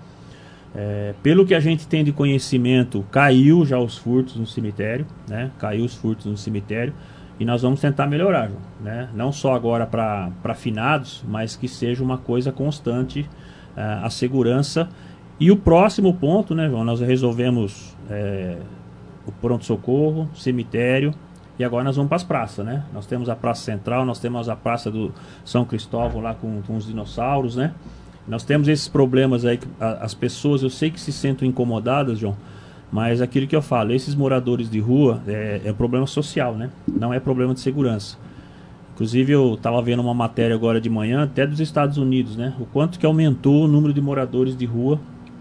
É, pelo que a gente tem de conhecimento, caiu já os furtos no cemitério, né? Caiu os furtos no cemitério. E nós vamos tentar melhorar, João, né? Não só agora para finados, mas que seja uma coisa constante, uh, a segurança. E o próximo ponto, né, João, nós resolvemos é, o pronto-socorro, cemitério, e agora nós vamos para as praças, né? Nós temos a Praça Central, nós temos a Praça do São Cristóvão lá com, com os dinossauros, né? Nós temos esses problemas aí, que a, as pessoas, eu sei que se sentem incomodadas, João, mas aquilo que eu falo, esses moradores de rua é, é um problema social, né? Não é problema de segurança. Inclusive eu estava vendo uma matéria agora de manhã, até dos Estados Unidos, né? O quanto que aumentou o número de moradores de rua,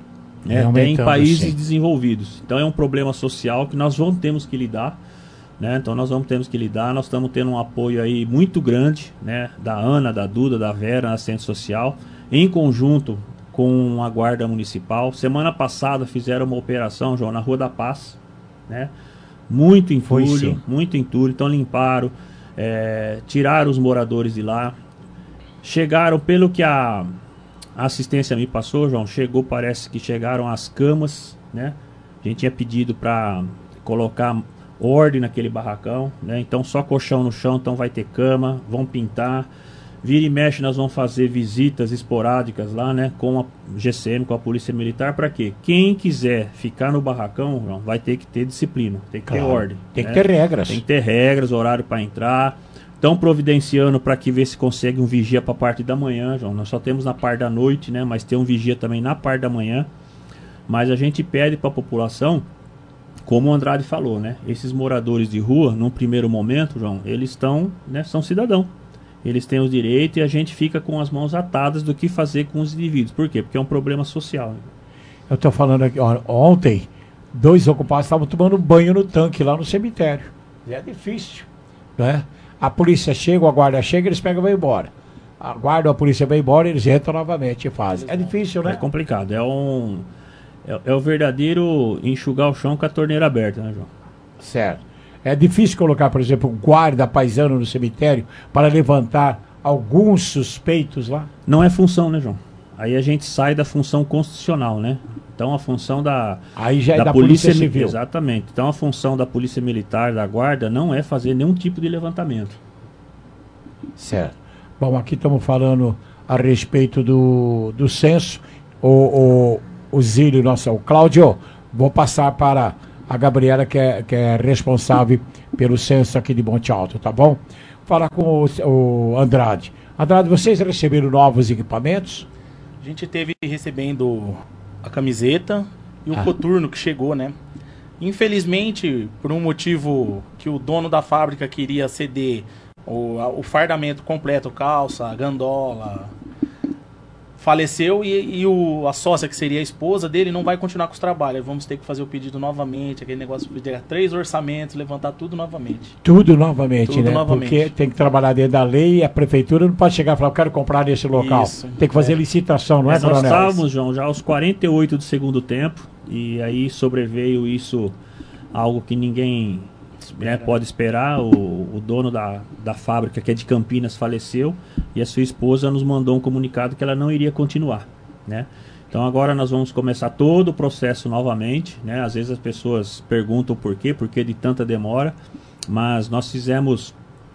né? Até em países sim. desenvolvidos. Então é um problema social que nós vamos temos que lidar, né? Então nós vamos temos que lidar. Nós estamos tendo um apoio aí muito grande, né? Da Ana, da Duda, da Vera, na assistência social, em conjunto com a Guarda Municipal. Semana passada fizeram uma operação, João, na Rua da Paz, né? Muito entulho, muito entulho. Então limparam, é, tiraram os moradores de lá. Chegaram, pelo que a, a assistência me passou, João, chegou, parece que chegaram as camas, né? A gente tinha pedido para colocar ordem naquele barracão, né? Então só colchão no chão, então vai ter cama, vão pintar. Vira e mexe, nós vamos fazer visitas esporádicas lá, né, com a G C M, com a Polícia Militar, para quê? Quem quiser ficar no barracão, João, vai ter que ter disciplina, tem que claro, ter ordem. Tem né? que ter regras. Tem que ter regras, horário para entrar. Estão providenciando para que ver se consegue um vigia para a parte da manhã, João. Nós só temos na parte da noite, né, mas tem um vigia também na parte da manhã. Mas a gente pede para a população, como o Andrade falou, né, esses moradores de rua, num primeiro momento, João, eles estão, né, são cidadãos. Eles têm os direitos e a gente fica com as mãos atadas do que fazer com os indivíduos. Por quê? Porque é um problema social. Eu estou falando aqui, ó, ontem, dois ocupados estavam tomando banho no tanque lá no cemitério. É difícil, né? A polícia chega, a guarda chega, eles pegam e vão embora. A guarda, a polícia vai embora, eles entram novamente e fazem. É difícil, né? É complicado. É um é, é o verdadeiro enxugar o chão com a torneira aberta, né, João? Certo. É difícil colocar, por exemplo, um guarda paisano no cemitério para levantar alguns suspeitos lá? Não é função, né, João? Aí a gente sai da função constitucional, né? Então a função da, Aí já é da, da polícia, polícia Civil. Exatamente. Então a função da Polícia Militar, da Guarda, não é fazer nenhum tipo de levantamento. Certo. Bom, aqui estamos falando a respeito do, do censo. O, o, o Zílio, nosso, o Cláudio, vou passar para a Gabriela, que é, que é responsável pelo censo aqui de Monte Alto, tá bom? Falar com o, o Andrade. Andrade, vocês receberam novos equipamentos? A gente teve recebendo a camiseta e o Ah. coturno que chegou, né? Infelizmente, por um motivo que o dono da fábrica queria ceder o, a- o fardamento completo, calça, gandola, faleceu e, e o, a sócia, que seria a esposa dele, não vai continuar com os trabalhos. Vamos ter que fazer o pedido novamente, aquele negócio de pedir três orçamentos, levantar tudo novamente. Tudo novamente, Tudo né? novamente. Porque tem que trabalhar dentro da lei e a prefeitura não pode chegar e falar, eu quero comprar nesse local. Isso, Tem que fazer licitação, não é, Mas nós Coronel? estávamos, João, já aos quarenta e oito do segundo tempo, e aí sobreveio isso, algo que ninguém né, pode esperar. O, o dono da, da fábrica, que é de Campinas, faleceu, e a sua esposa nos mandou um comunicado que ela não iria continuar, né? Então agora nós vamos começar todo o processo novamente, né? Às vezes as pessoas perguntam por quê, por que de tanta demora, mas nós fizemos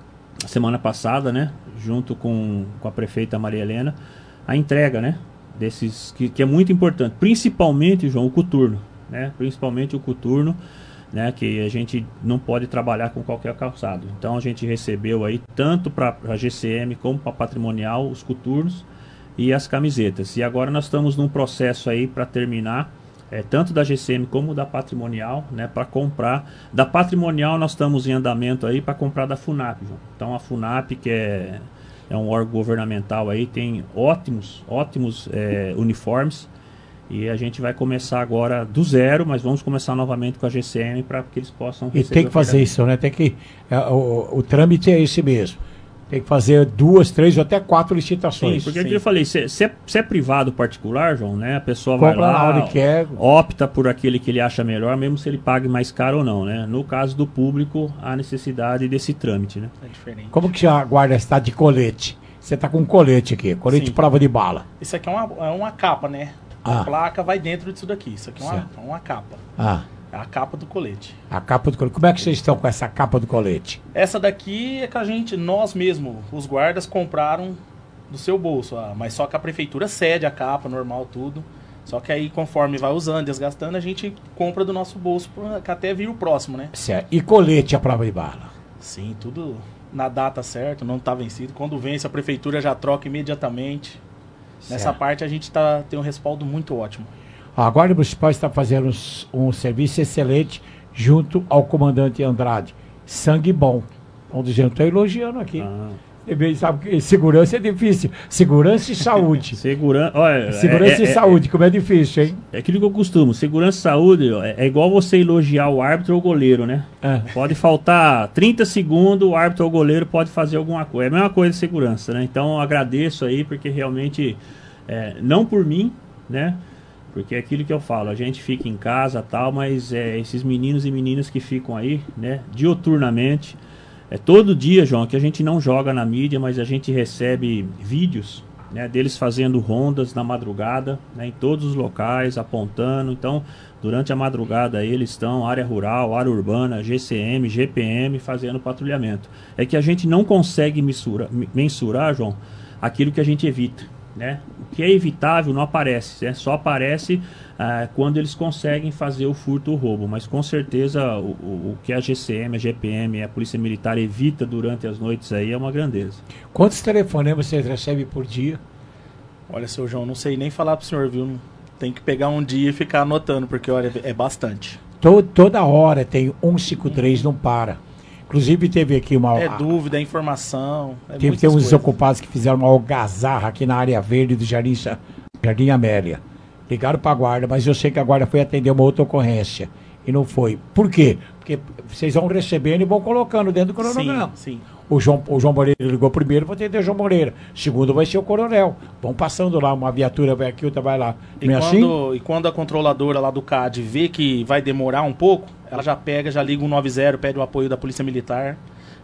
a semana passada, né, junto com, com a prefeita Maria Helena, a entrega, né, desses, que, que é muito importante, principalmente, João, o coturno, né, principalmente o coturno, né, que a gente não pode trabalhar com qualquer calçado. Então a gente recebeu aí, tanto para a G C M como para a Patrimonial, os coturnos e as camisetas. E agora nós estamos num processo aí para terminar, é, tanto da G C M como da Patrimonial, né, para comprar. Da Patrimonial nós estamos em andamento aí para comprar da FUNAP, João. Então a FUNAP, que é, é um órgão governamental aí, tem ótimos, ótimos é, uniformes. E a gente vai começar agora do zero, mas vamos começar novamente com a G C M para que eles possam E receber tem que o fazer pagamento. isso, né? Tem que, é, o, o trâmite é esse mesmo. Tem que fazer duas, três ou até quatro licitações. Sim, porque aquilo que eu falei, se, se, é, se é privado particular, João, né? A pessoa vai Compra lá, na hora que quer. opta por aquele que ele acha melhor, mesmo se ele pague mais caro ou não, né? No caso do público, há necessidade desse trâmite, né? É diferente. Como que a guarda está de colete? Você está com um colete aqui, colete Sim. prova de bala. Isso aqui é uma, é uma capa, né? Ah. A placa vai dentro disso daqui. Isso aqui é uma, Certo. é uma capa. Ah, É a capa do colete. a capa do colete. Como é que vocês estão com essa capa do colete? Essa daqui é que a gente, nós mesmos, os guardas compraram do seu bolso. Ah, mas só que a prefeitura cede a capa, normal, tudo. Só que aí, conforme vai usando, desgastando, a gente compra do nosso bolso, pra- que até vir o próximo, né? Certo. E colete a prova de bala? Sim, tudo na data certa, não tá vencido. Quando vence, a prefeitura já troca imediatamente. Nessa Certo. parte a gente tá, tem um respaldo muito ótimo. A Guarda Municipal está fazendo uns- um serviço excelente junto ao comandante Andrade. Sangue bom. Estão dizendo, estou elogiando aqui. Você vê, sabe que segurança é difícil. Segurança e saúde. Seguran... Olha, Segurança é- e é- saúde, como é difícil, hein? É aquilo que eu costumo, segurança e saúde ó, é, é igual você elogiar o árbitro ou o goleiro, né? É. Pode faltar trinta segundos, o árbitro ou o goleiro pode fazer alguma coisa. É a mesma coisa de segurança, né? Então eu agradeço aí, porque realmente, é, não por mim, né? Porque é aquilo que eu falo, a gente fica em casa e tal, mas é, esses meninos e meninas que ficam aí, né? Dioturnamente, é todo dia, João, que a gente não joga na mídia, mas a gente recebe vídeos, né, deles fazendo rondas na madrugada, né, em todos os locais, apontando. Então, durante a madrugada, eles estão área rural, área urbana, G C M, G P M, fazendo patrulhamento. É que a gente não consegue mensura, mensurar, João, aquilo que a gente evita, né? O que é evitável não aparece, né? Só aparece ah, quando eles conseguem fazer o furto ou roubo. Mas com certeza o, o, o que a G C M, a G P M e a Polícia Militar evita durante as noites aí é uma grandeza. Quantos telefonemas vocês recebem por dia? Olha, seu João, não sei nem falar pro senhor, viu? Tem que pegar um dia e ficar anotando, porque olha, é bastante. To- toda hora tem um cinco três, não para. Inclusive teve aqui uma... É dúvida, é informação. É Tem, muitas tem uns coisas. desocupados que fizeram uma algazarra aqui na área verde do Jardim, Sa- Jardim Amélia. Ligaram para a guarda, mas eu sei que a guarda foi atender uma outra ocorrência. E não foi. Por quê? Porque vocês vão recebendo e vão colocando dentro do cronograma. Sim, sim. O João, o João Moreira ligou primeiro, vou atender o João Moreira. Segundo vai ser o coronel. Vão passando lá, uma viatura vai aqui, outra vai lá. E Não é assim? quando, e quando a controladora lá do C A D vê que vai demorar um pouco, ela já pega, já liga o um nove zero, pede o apoio da Polícia Militar.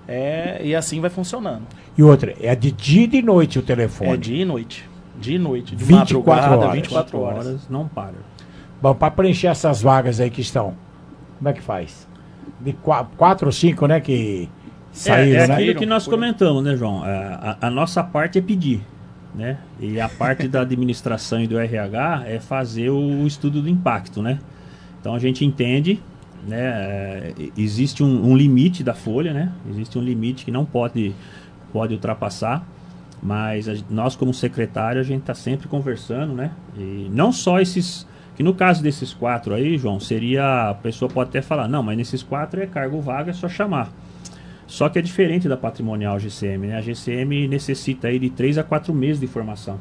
É, e assim vai funcionando. E outra, é de dia e de noite o telefone. É dia e noite. Dia e noite. De vinte e quatro madrugada, horas. vinte e quatro horas. Não para. Bom, para preencher essas vagas aí que estão, como é que faz? De qua- quatro ou cinco, né, que saíram, é, é né? aquilo que nós comentamos, né, João? A, a- a nossa parte é pedir, né? E a parte da administração e do R H é fazer o estudo do impacto, né? Então a gente entende né, é, existe um, um limite da folha, né? Existe um limite que não pode, pode ultrapassar, mas a, nós como secretário a gente está sempre conversando, né? E não só esses, que no caso desses quatro aí, João, seria, a pessoa pode até falar, não, mas nesses quatro é cargo vaga, é só chamar. Só que é diferente da patrimonial G C M, né? A G C M necessita aí de três a quatro meses de formação.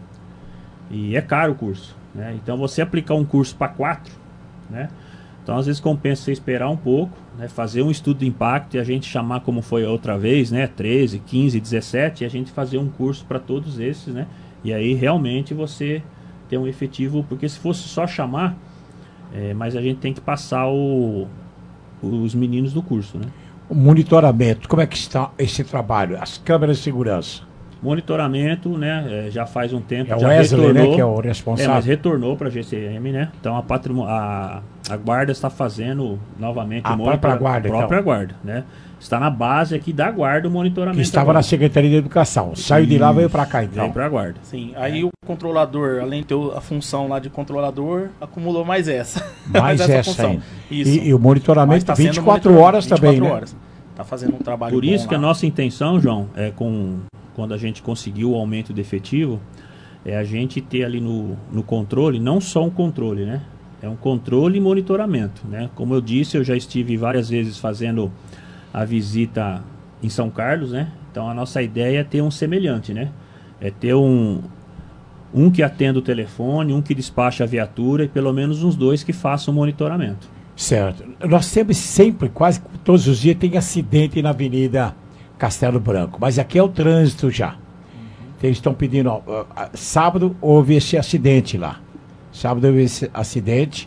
E é caro o curso, né? Então você aplicar um curso para quatro, né? Então às vezes compensa você esperar um pouco, né? Fazer um estudo de impacto e a gente chamar como foi a outra vez, né? treze, quinze, dezessete, e a gente fazer um curso para todos esses, né? E aí realmente você ter um efetivo, porque se fosse só chamar, é, mas a gente tem que passar o, os meninos do curso, né? O monitoramento, como é que está esse trabalho? As câmeras de segurança? Monitoramento, né, é, já faz um tempo. É o já Wesley, retornou, né, que é o responsável. É, mas retornou para a G C M, né? Então a, patrimo, a, a guarda está fazendo novamente a o própria guarda, a própria então. guarda, né? Está na base aqui da guarda o monitoramento. Que estava agora. na Secretaria de Educação. Saiu de lá, veio para cá, então. Veio para a guarda. Sim, aí é. o controlador, além de ter a função lá de controlador, acumulou mais essa. Mais essa, essa função. Isso. E, e o monitoramento tá vinte e quatro horas também, né? Horas. Tá fazendo um trabalho Por isso bom que lá. a nossa intenção, João, é com quando a gente conseguiu o aumento de efetivo, é a gente ter ali no, no controle, não só um controle, né? É um controle e monitoramento, né? Como eu disse, eu já estive várias vezes fazendo a visita em São Carlos, né? Então a nossa ideia é ter um semelhante, né? É ter um, um que atenda o telefone, um que despacha a viatura e pelo menos uns dois que façam o monitoramento. Certo. Nós temos sempre, quase todos os dias, tem acidente na Avenida Castelo Branco, mas aqui é o trânsito já. Uhum. Eles estão pedindo, ó, sábado houve esse acidente lá. Sábado houve esse acidente,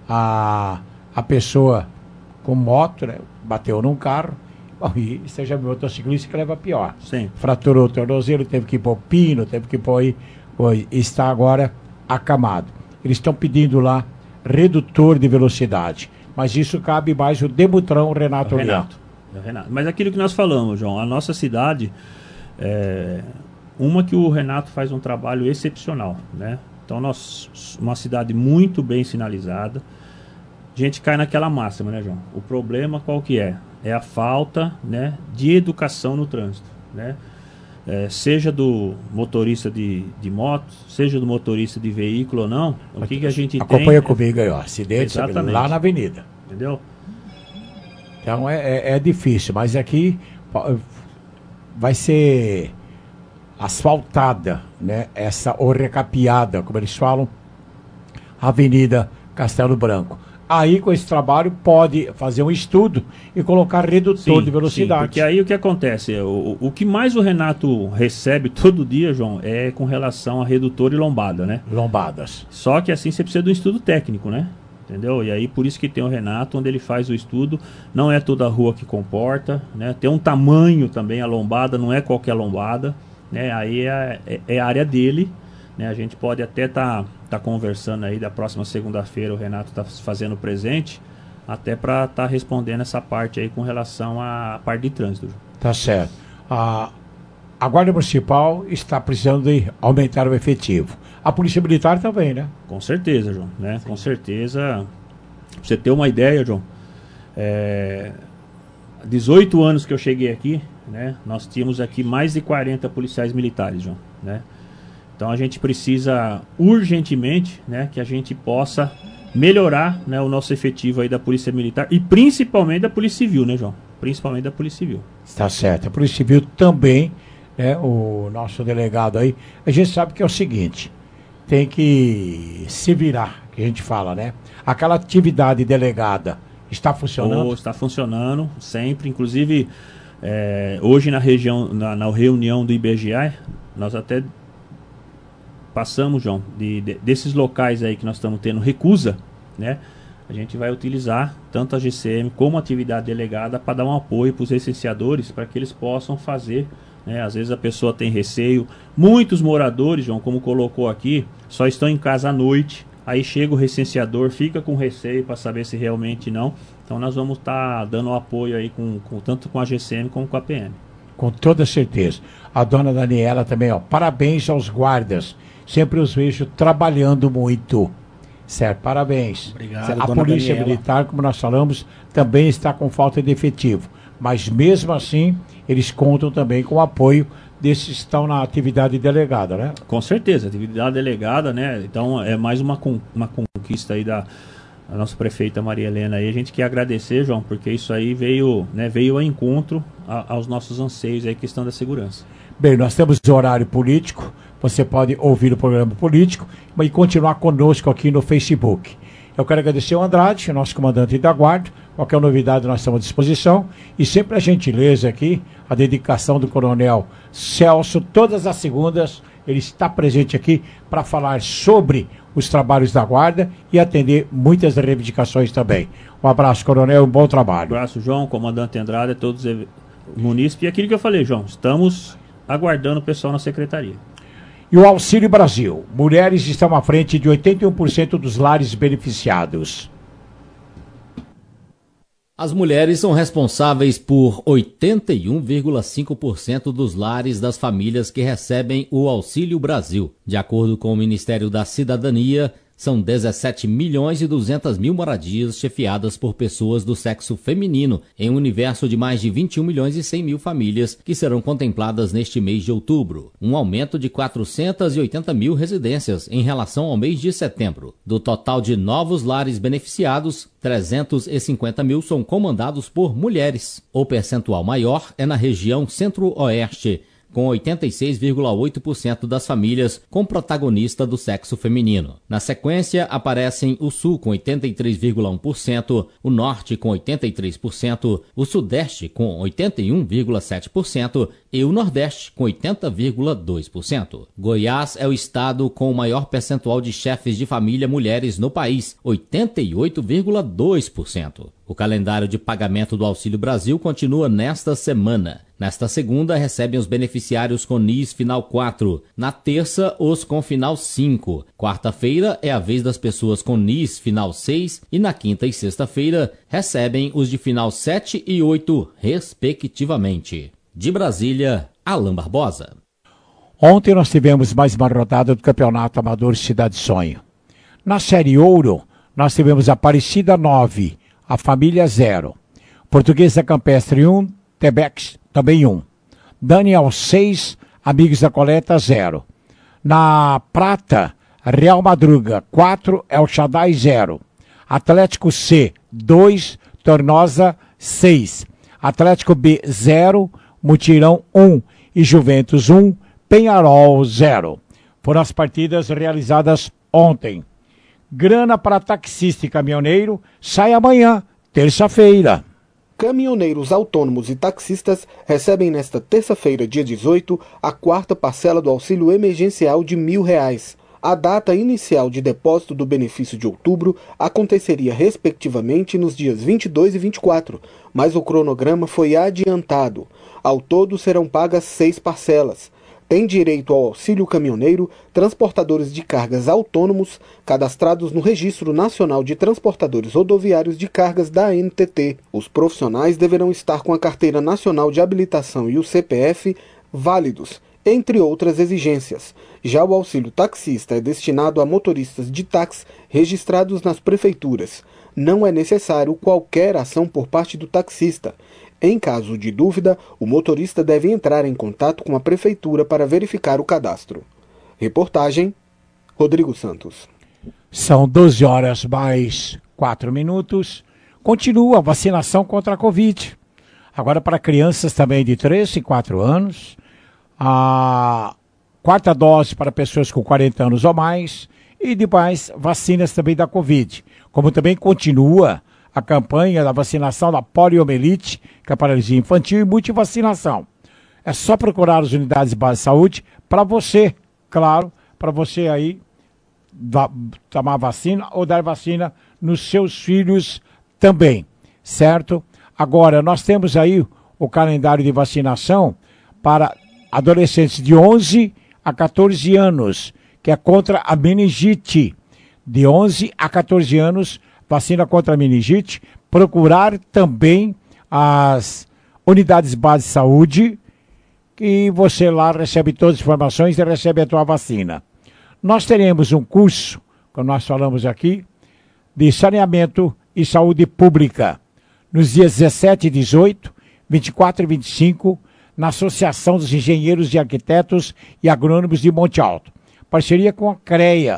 a, a pessoa com moto, né, bateu num carro, bom, e seja meu motociclista que leva pior. Sim. Fraturou o tornozelo, teve que ir pôr pino, teve que pôr aí, foi, está agora acamado. Eles estão pedindo lá redutor de velocidade, mas isso cabe mais o Debutrão Renato Leão. Renato. Mas aquilo que nós falamos, João, a nossa cidade, é, uma que o Renato faz um trabalho excepcional, né? Então nós, uma cidade muito bem sinalizada, a gente cai naquela máxima, né, João? O problema qual que é? É a falta, né, de educação no trânsito, né? É, seja do motorista de, de moto, seja do motorista de veículo ou não, o que, que a gente Acompanha tem... Acompanha comigo aí, ó, acidente lá na avenida. Entendeu? Então é, é, é difícil, mas aqui vai ser asfaltada, né? Essa, ou recapeada, como eles falam, Avenida Castelo Branco. Aí com esse trabalho pode fazer um estudo e colocar redutor sim, de velocidade. Sim, porque aí o que acontece, o, o que mais o Renato recebe todo dia, João, é com relação a redutor e lombada, né? Lombadas. Só que assim você precisa de um estudo técnico, né? Entendeu? E aí por isso que tem o Renato, onde ele faz o estudo, não é toda a rua que comporta, né? Tem um tamanho também, a lombada, não é qualquer lombada, né? Aí é, é, é a área dele, né? A gente pode até estar tá, tá conversando aí da próxima segunda-feira, o Renato está fazendo presente, até para estar tá respondendo essa parte aí com relação à parte de trânsito. Tá certo. A, a Guarda Municipal está precisando de aumentar o efetivo. A Polícia Militar também, né? Com certeza, João, né? Com certeza. Pra você ter uma ideia, João, é, dezoito anos que eu cheguei aqui, né? Nós tínhamos aqui mais de quarenta policiais militares, João, né? Então a gente precisa urgentemente, né, que a gente possa melhorar, né, o nosso efetivo aí da Polícia Militar e principalmente da Polícia Civil, né, João? Principalmente da Polícia Civil. Está certo. A Polícia Civil também, né, o nosso delegado aí, a gente sabe que é o seguinte, tem que se virar, que a gente fala, né? Aquela atividade delegada está funcionando? Oh, está funcionando sempre, inclusive é, hoje na região, na, na reunião do I B G E, nós até passamos, João, de, de, desses locais aí que nós estamos tendo recusa, né? A gente vai utilizar tanto a G C M como a atividade delegada para dar um apoio para os licenciadores, para que eles possam fazer, né? Às vezes a pessoa tem receio. Muitos moradores, João, como colocou aqui, só estão em casa à noite. Aí chega o recenseador, fica com receio para saber se realmente não. Então nós vamos estar tá dando apoio aí com, com, tanto com a G C M como com a P M. Com toda certeza. A dona Daniela também, ó, parabéns aos guardas. Sempre os vejo trabalhando muito. Certo, parabéns. Obrigado, A dona Polícia Daniela. Militar, como nós falamos, também está com falta de efetivo. Mas mesmo assim, eles contam também com o apoio desses que estão na atividade delegada, né? Com certeza, atividade delegada, né? Então é mais uma, con- uma conquista aí da a nossa prefeita Maria Helena aí. A gente quer agradecer, João, porque isso aí veio, né, veio ao encontro a- aos nossos anseios aí, questão da segurança. Bem, nós temos o horário político, você pode ouvir o programa político e continuar conosco aqui no Facebook. Eu quero agradecer ao Andrade, nosso comandante da Guarda. Qualquer novidade nós estamos à disposição. E sempre a gentileza aqui, a dedicação do Coronel Celso, todas as segundas, ele está presente aqui para falar sobre os trabalhos da Guarda e atender muitas reivindicações também. Um abraço, Coronel, um bom trabalho. Um abraço, João, comandante Andrade, todos os munícipes. E aquilo que eu falei, João, estamos aguardando o pessoal na secretaria. E o Auxílio Brasil. Mulheres estão à frente de oitenta e um por cento dos lares beneficiados. As mulheres são responsáveis por oitenta e um vírgula cinco por cento dos lares das famílias que recebem o Auxílio Brasil. De acordo com o Ministério da Cidadania, são dezessete milhões e duzentas mil moradias chefiadas por pessoas do sexo feminino, em um universo de mais de vinte e um milhões e cem mil famílias que serão contempladas neste mês de outubro. Um aumento de quatrocentas e oitenta mil residências em relação ao mês de setembro. Do total de novos lares beneficiados, trezentos e cinquenta mil são comandados por mulheres. O percentual maior é na região centro-oeste, com oitenta e seis vírgula oito por cento das famílias com protagonista do sexo feminino. Na sequência, aparecem o Sul com oitenta e três vírgula um por cento, o Norte com oitenta e três por cento, o Sudeste com oitenta e um vírgula sete por cento e o Nordeste com oitenta vírgula dois por cento. Goiás é o estado com o maior percentual de chefes de família mulheres no país, oitenta e oito vírgula dois por cento. O calendário de pagamento do Auxílio Brasil continua nesta semana. Nesta segunda, recebem os beneficiários com N I S final quatro. Na terça, os com final cinco. Quarta-feira é a vez das pessoas com N I S final seis. E na quinta e sexta-feira, recebem os de final sete e oito, respectivamente. De Brasília, Alain Barbosa. Ontem nós tivemos mais uma rodada do Campeonato Amador Cidade Sonho. Na Série Ouro, nós tivemos Aparecida nove, a Família zero. Portuguesa Campestre um, Tebex também um. Daniel seis, Amigos da Coleta zero. Na Prata, Real Madruga quatro, El Shaddai zero. Atlético C dois, Tornosa seis. Atlético B zero, Mutirão um e Juventus um, Penharol zero. Foram as partidas realizadas ontem. Grana para taxista e caminhoneiro sai amanhã, terça-feira. Caminhoneiros autônomos e taxistas recebem nesta terça-feira, dia dezoito, a quarta parcela do auxílio emergencial de mil reais. A data inicial de depósito do benefício de outubro aconteceria respectivamente nos dias vinte e dois e vinte e quatro, mas o cronograma foi adiantado. Ao todo serão pagas seis parcelas. Tem direito ao auxílio caminhoneiro transportadores de cargas autônomos cadastrados no Registro Nacional de Transportadores Rodoviários de Cargas da A N T T. Os profissionais deverão estar com a Carteira Nacional de Habilitação e o C P F válidos, entre outras exigências. Já o auxílio taxista é destinado a motoristas de táxi registrados nas prefeituras. Não é necessário qualquer ação por parte do taxista. Em caso de dúvida, o motorista deve entrar em contato com a prefeitura para verificar o cadastro. Reportagem, Rodrigo Santos. São doze horas mais quatro minutos. Continua a vacinação contra a Covid. Agora para crianças também de três e quatro anos. A quarta dose para pessoas com quarenta anos ou mais. E demais vacinas também da Covid. Como também continua a campanha da vacinação da poliomielite, que é a paralisia infantil, e multivacinação. É só procurar as unidades de base de saúde para você, claro, para você aí da, tomar vacina ou dar vacina nos seus filhos também, certo? Agora, nós temos aí o calendário de vacinação para adolescentes de onze a quatorze anos, que é contra a meningite. De onze a quatorze anos, vacina contra a meningite, procurar também as unidades básicas de saúde, que você lá recebe todas as informações e recebe a tua vacina. Nós teremos um curso quando nós falamos aqui, de saneamento e saúde pública. Nos dias dezessete e dezoito, vinte e quatro e vinte e cinco, na Associação dos Engenheiros e Arquitetos e Agrônomos de Monte Alto. Parceria com a CREA,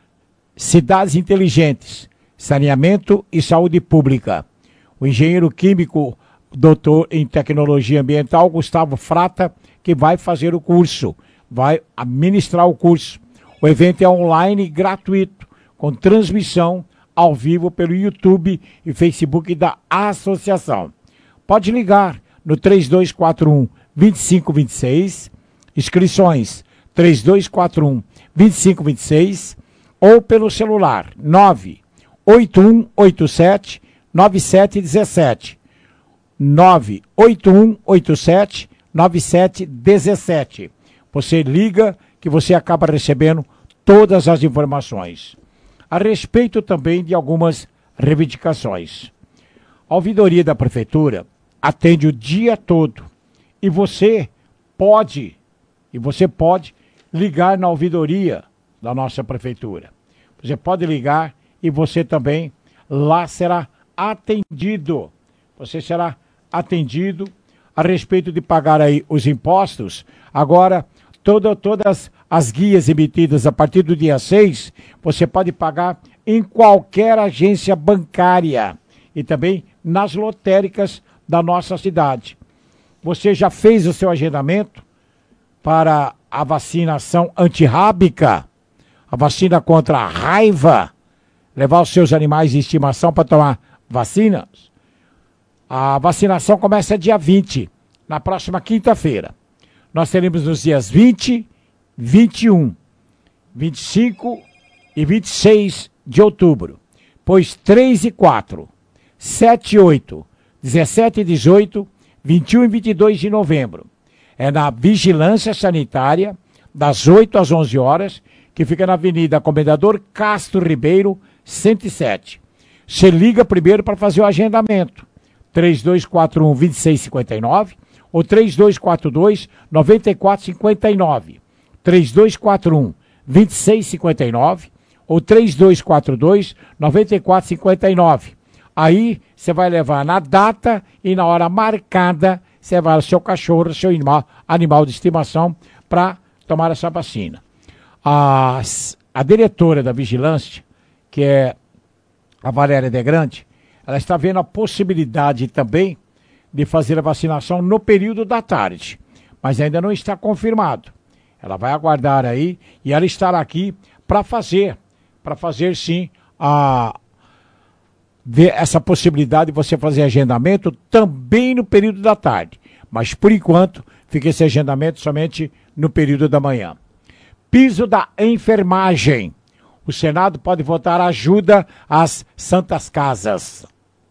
Cidades Inteligentes, Saneamento e Saúde Pública. O engenheiro químico, doutor em Tecnologia Ambiental, Gustavo Frata, que vai fazer o curso, vai administrar o curso. O evento é online e gratuito, com transmissão ao vivo pelo YouTube e Facebook da associação. Pode ligar no três dois quatro um, dois cinco dois seis, inscrições três dois quatro um, dois cinco dois seis, ou pelo celular nove oito um oito sete, nove sete um sete, nove oito um oito sete, nove sete um sete. Você liga que você acaba recebendo todas as informações. A respeito também de algumas reivindicações. A ouvidoria da prefeitura atende o dia todo e você pode, e você pode ligar na ouvidoria da nossa prefeitura. Você pode ligar e você também lá será atendido. Você será atendido a respeito de pagar aí os impostos. Agora, todo, todas as guias emitidas a partir do dia seis, você pode pagar em qualquer agência bancária e também nas lotéricas da nossa cidade. Você já fez o seu agendamento para a vacinação antirrábica, a vacina contra a raiva, levar os seus animais de estimação para tomar vacinas? A vacinação começa dia vinte, na próxima quinta-feira. Nós teremos nos dias vinte, vinte e um, vinte e cinco e vinte e seis de outubro. Pois três e quatro, sete e oito, dezessete e dezoito, vinte e um e vinte e dois de novembro. É na Vigilância Sanitária, das oito às onze horas, que fica na Avenida Comendador Castro Ribeiro, cento e sete. Você liga primeiro para fazer o agendamento. três dois quatro um, dois seis cinco nove ou três dois quatro dois, nove quatro cinco nove. três dois quatro um, dois seis cinco nove ou três dois quatro dois, nove quatro cinco nove. Aí você vai levar na data e na hora marcada, você vai o seu cachorro, seu animal, animal de estimação para tomar essa vacina. A, a diretora da Vigilância, que é a Valéria De Grande, ela está vendo a possibilidade também de fazer a vacinação no período da tarde, mas ainda não está confirmado. Ela vai aguardar aí e ela estará aqui para fazer, para fazer sim a ver essa possibilidade de você fazer agendamento também no período da tarde, mas por enquanto fica esse agendamento somente no período da manhã. Piso da enfermagem. O Senado pode votar ajuda às Santas Casas.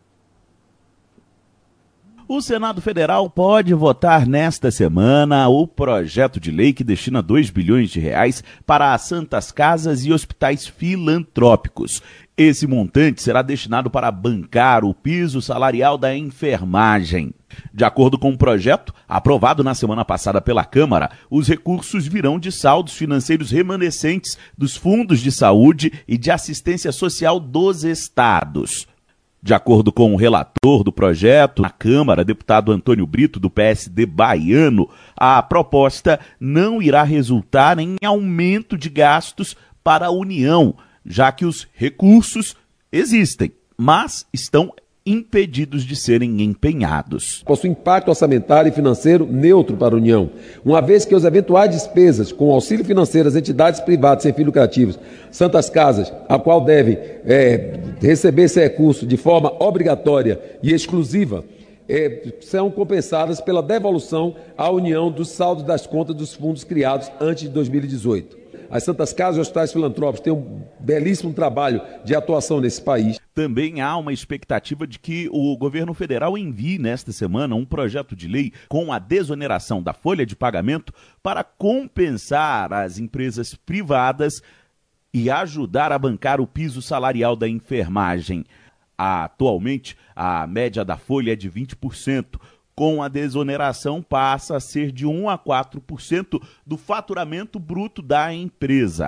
O Senado Federal pode votar nesta semana o projeto de lei que destina dois bilhões de reais para as Santas Casas e hospitais filantrópicos. Esse montante será destinado para bancar o piso salarial da enfermagem. De acordo com o projeto, aprovado na semana passada pela Câmara, os recursos virão de saldos financeiros remanescentes dos fundos de saúde e de assistência social dos estados. De acordo com o relator do projeto na Câmara, deputado Antônio Brito, do P S D baiano, a proposta não irá resultar em aumento de gastos para a União, já que os recursos existem, mas estão impedidos de serem empenhados. Possui impacto orçamentário e financeiro neutro para a União, uma vez que as eventuais despesas com auxílio financeiro às entidades privadas sem fins lucrativos, Santas Casas, a qual deve é, receber esse recurso de forma obrigatória e exclusiva, é, são compensadas pela devolução à União dos saldos das contas dos fundos criados antes de dois mil e dezoito. As Santas Casas e hospitais filantrópicos têm um belíssimo trabalho de atuação nesse país. Também há uma expectativa de que o governo federal envie nesta semana um projeto de lei com a desoneração da folha de pagamento para compensar as empresas privadas e ajudar a bancar o piso salarial da enfermagem. Atualmente, a média da folha é de vinte por cento. Com a desoneração, passa a ser de um a quatro por cento do faturamento bruto da empresa.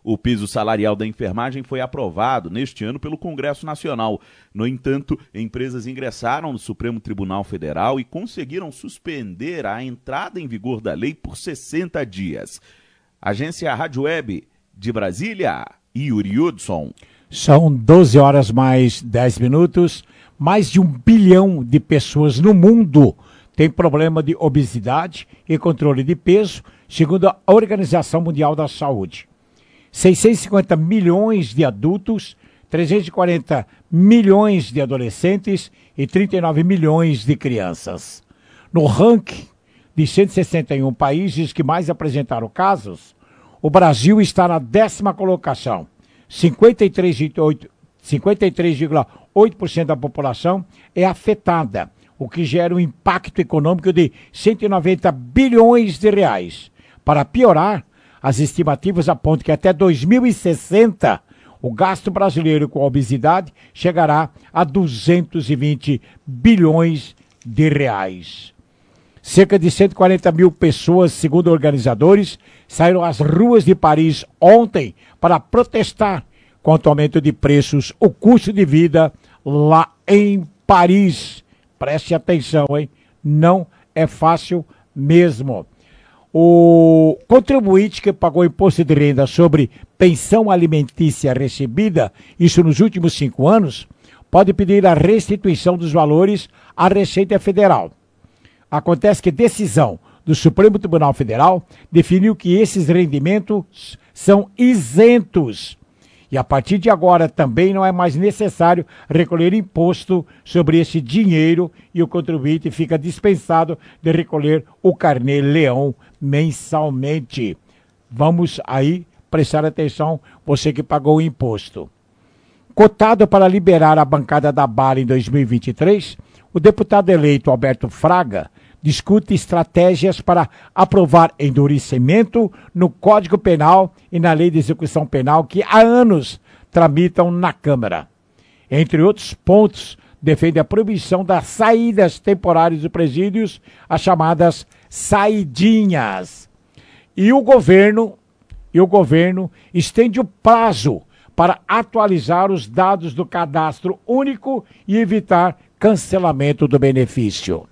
O piso salarial da enfermagem foi aprovado neste ano pelo Congresso Nacional. No entanto, empresas ingressaram no Supremo Tribunal Federal e conseguiram suspender a entrada em vigor da lei por sessenta dias. Agência Rádio Web de Brasília, Yuri Hudson. São doze horas mais dez minutos. Mais de um bilhão de pessoas no mundo têm problema de obesidade e controle de peso, segundo a Organização Mundial da Saúde. seiscentos e cinquenta milhões de adultos, trezentos e quarenta milhões de adolescentes e trinta e nove milhões de crianças. No ranking de cento e sessenta e um países que mais apresentaram casos, o Brasil está na décima colocação. cinquenta e três vírgula oito por cento da população é afetada, o que gera um impacto econômico de cento e noventa bilhões de reais. Para piorar, as estimativas apontam que até dois mil e sessenta o gasto brasileiro com a obesidade chegará a duzentos e vinte bilhões de reais. Cerca de cento e quarenta mil pessoas, segundo organizadores, saíram às ruas de Paris ontem para protestar contra o aumento de preços, o custo de vida lá em Paris. Preste atenção, hein? Não é fácil mesmo. O contribuinte que pagou imposto de renda sobre pensão alimentícia recebida, isso nos últimos cinco anos, pode pedir a restituição dos valores à Receita Federal. Acontece que decisão do Supremo Tribunal Federal definiu que esses rendimentos são isentos. E a partir de agora também não é mais necessário recolher imposto sobre esse dinheiro e o contribuinte fica dispensado de recolher o carnê-leão mensalmente. Vamos aí prestar atenção, você que pagou o imposto. Cotado para liberar a bancada da bala em dois mil e vinte e três, o deputado eleito Alberto Fraga discute estratégias para aprovar endurecimento no Código Penal e na Lei de Execução Penal que há anos tramitam na Câmara. Entre outros pontos, defende a proibição das saídas temporárias dos presídios, as chamadas saidinhas. E o governo, e o governo estende o prazo para atualizar os dados do cadastro único e evitar cancelamento do benefício.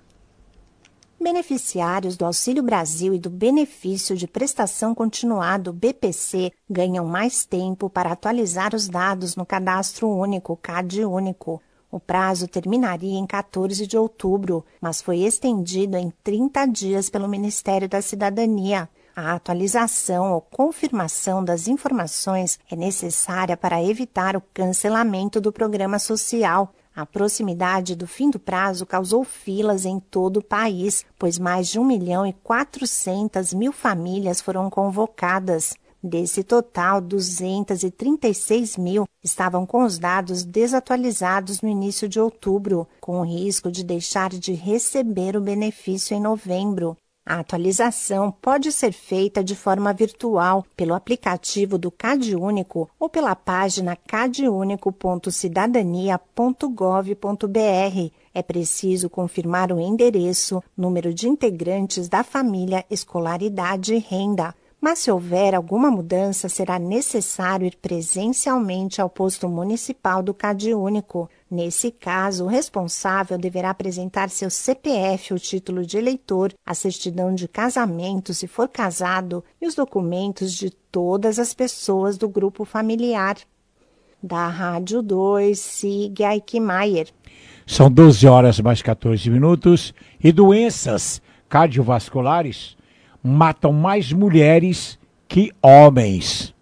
Beneficiários do Auxílio Brasil e do Benefício de Prestação Continuada, B P C, ganham mais tempo para atualizar os dados no Cadastro Único, CAD Único. O prazo terminaria em quatorze de outubro, mas foi estendido em trinta dias pelo Ministério da Cidadania. A atualização ou confirmação das informações é necessária para evitar o cancelamento do programa social. A proximidade do fim do prazo causou filas em todo o país, pois mais de um milhão e quatrocentas mil famílias foram convocadas. Desse total, duzentos e trinta e seis mil estavam com os dados desatualizados no início de outubro, com o risco de deixar de receber o benefício em novembro. A atualização pode ser feita de forma virtual pelo aplicativo do CAD Único ou pela página cadúnico ponto cidadania ponto gov ponto br. É preciso confirmar o endereço, número de integrantes da família, escolaridade e renda. Mas se houver alguma mudança, será necessário ir presencialmente ao posto municipal do CAD Único. Nesse caso, o responsável deverá apresentar seu C P F, o título de eleitor, a certidão de casamento, se for casado, e os documentos de todas as pessoas do grupo familiar. Da Rádio dois, Sig Aikmaier. São doze horas mais quatorze minutos e doenças cardiovasculares matam mais mulheres que homens.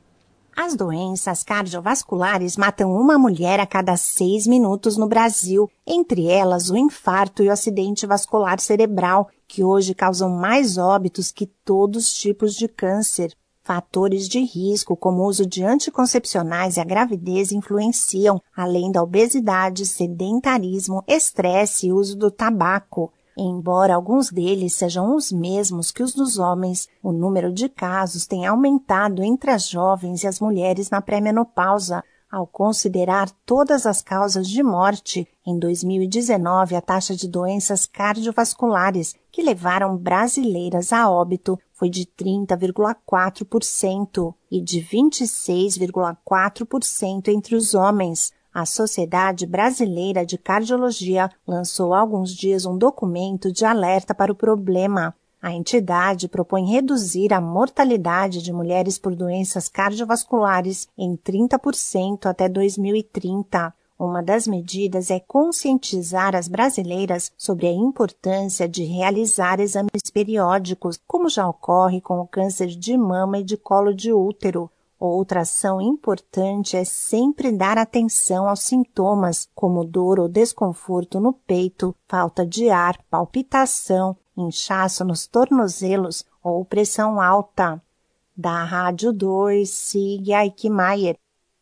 As doenças cardiovasculares matam uma mulher a cada seis minutos no Brasil, entre elas o infarto e o acidente vascular cerebral, que hoje causam mais óbitos que todos os tipos de câncer. Fatores de risco, como o uso de anticoncepcionais e a gravidez, influenciam, além da obesidade, sedentarismo, estresse e uso do tabaco. Embora alguns deles sejam os mesmos que os dos homens, o número de casos tem aumentado entre as jovens e as mulheres na pré-menopausa. Ao considerar todas as causas de morte, em dois mil e dezenove a taxa de doenças cardiovasculares que levaram brasileiras a óbito foi de trinta vírgula quatro por cento e de vinte e seis vírgula quatro por cento entre os homens. A Sociedade Brasileira de Cardiologia lançou há alguns dias um documento de alerta para o problema. A entidade propõe reduzir a mortalidade de mulheres por doenças cardiovasculares em trinta por cento até dois mil e trinta. Uma das medidas é conscientizar as brasileiras sobre a importância de realizar exames periódicos, como já ocorre com o câncer de mama e de colo de útero. Outra ação importante é sempre dar atenção aos sintomas, como dor ou desconforto no peito, falta de ar, palpitação, inchaço nos tornozelos ou pressão alta. Da Rádio dois, siga Ike Maier.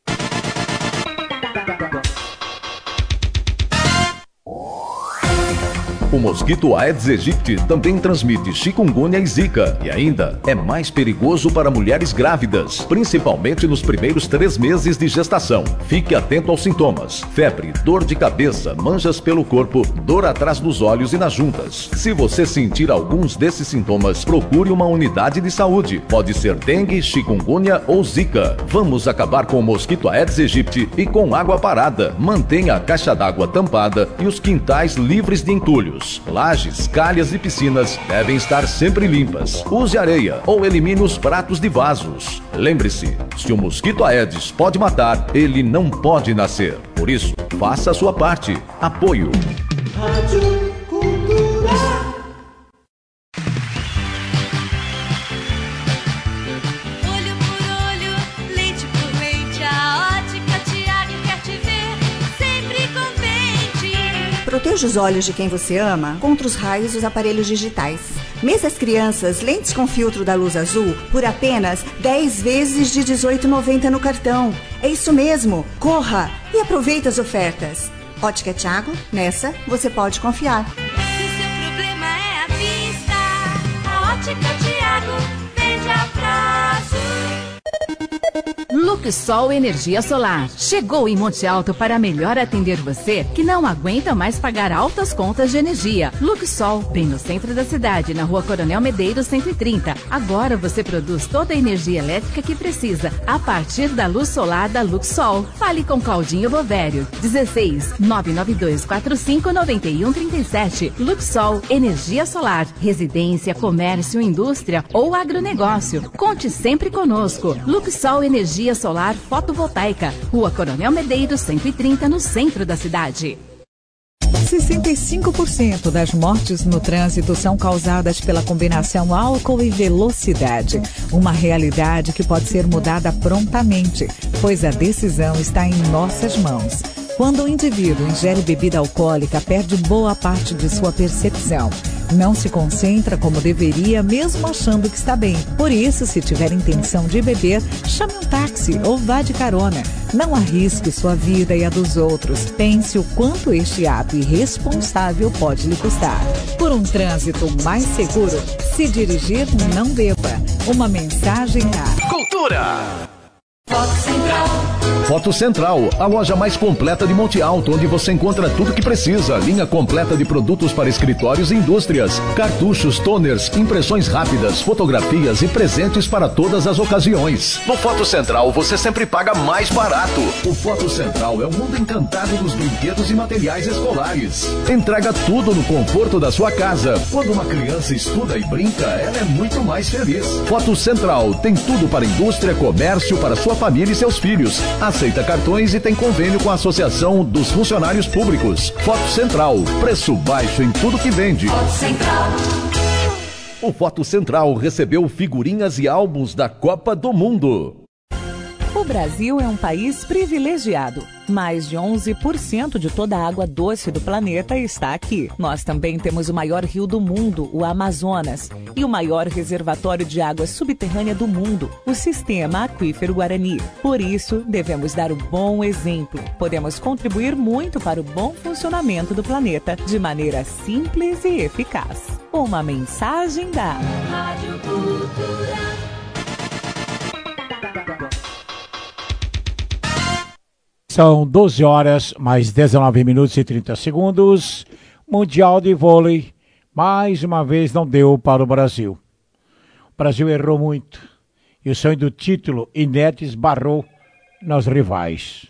O mosquito Aedes aegypti também transmite chikungunya e zika e ainda é mais perigoso para mulheres grávidas, principalmente nos primeiros três meses de gestação. Fique atento aos sintomas: febre, dor de cabeça, manchas pelo corpo, dor atrás dos olhos e nas juntas. Se você sentir alguns desses sintomas, procure uma unidade de saúde. Pode ser dengue, chikungunya ou zika. Vamos acabar com o mosquito Aedes aegypti e com água parada. Mantenha a caixa d'água tampada e os quintais livres de entulhos. Lajes, calhas e piscinas devem estar sempre limpas. Use areia ou elimine os pratos de vasos. Lembre-se, se o mosquito Aedes pode matar, ele não pode nascer. Por isso, faça a sua parte. Apoio. Rádio Cultura. Olho por olho, leite por leite, a Ótica Tiago quer te ver sempre contente. Proteja os olhos de quem você ama contra os raios dos aparelhos digitais. Mesas Crianças, lentes com filtro da luz azul, por apenas dez vezes de dezoito reais e noventa centavos no cartão. É isso mesmo, corra e aproveite as ofertas. Ótica Tiago, nessa você pode confiar. Se seu problema é a vista, a Ótica Tiago vende a prazo. Luxol Energia Solar. Chegou em Monte Alto para melhor atender você que não aguenta mais pagar altas contas de energia. Luxol, bem no centro da cidade, na Rua Coronel Medeiros cento e trinta. Agora você produz toda a energia elétrica que precisa a partir da luz solar da Luxol. Fale com Claudinho Bovério. dezesseis, nove nove dois quatro cinco, nove um três sete. Luxol Energia Solar. Residência, comércio, indústria ou agronegócio. Conte sempre conosco. Luxol Energia Solar Fotovoltaica, Rua Coronel Medeiros cento e trinta, no centro da cidade. sessenta e cinco por cento das mortes no trânsito são causadas pela combinação álcool e velocidade. Uma realidade que pode ser mudada prontamente, pois a decisão está em nossas mãos. Quando o indivíduo ingere bebida alcoólica, perde boa parte de sua percepção. Não se concentra como deveria, mesmo achando que está bem. Por isso, se tiver intenção de beber, chame um táxi ou vá de carona. Não arrisque sua vida e a dos outros. Pense o quanto este ato irresponsável pode lhe custar. Por um trânsito mais seguro, se dirigir, não beba. Uma mensagem a... Cultura! Foto Central. Foto Central, a loja mais completa de Monte Alto, onde você encontra tudo que precisa. Linha completa de produtos para escritórios e indústrias. Cartuchos, toners, impressões rápidas, fotografias e presentes para todas as ocasiões. No Foto Central, você sempre paga mais barato. O Foto Central é o mundo encantado dos brinquedos e materiais escolares. Entrega tudo no conforto da sua casa. Quando uma criança estuda e brinca, ela é muito mais feliz. Foto Central tem tudo para indústria, comércio, para sua família e seus filhos. Aceita cartões e tem convênio com a Associação dos Funcionários Públicos. Foto Central, preço baixo em tudo que vende. Foto Central. O Foto Central recebeu figurinhas e álbuns da Copa do Mundo. O Brasil é um país privilegiado. Mais de onze por cento de toda a água doce do planeta está aqui. Nós também temos o maior rio do mundo, o Amazonas, e o maior reservatório de água subterrânea do mundo, o Sistema Aquífero Guarani. Por isso, devemos dar o bom exemplo. Podemos contribuir muito para o bom funcionamento do planeta de maneira simples e eficaz. Uma mensagem da Rádio Cultura. São doze horas, mais dezenove minutos e trinta segundos. Mundial de vôlei, mais uma vez não deu para o Brasil. O Brasil errou muito. E o sonho do título inédito esbarrou nos rivais.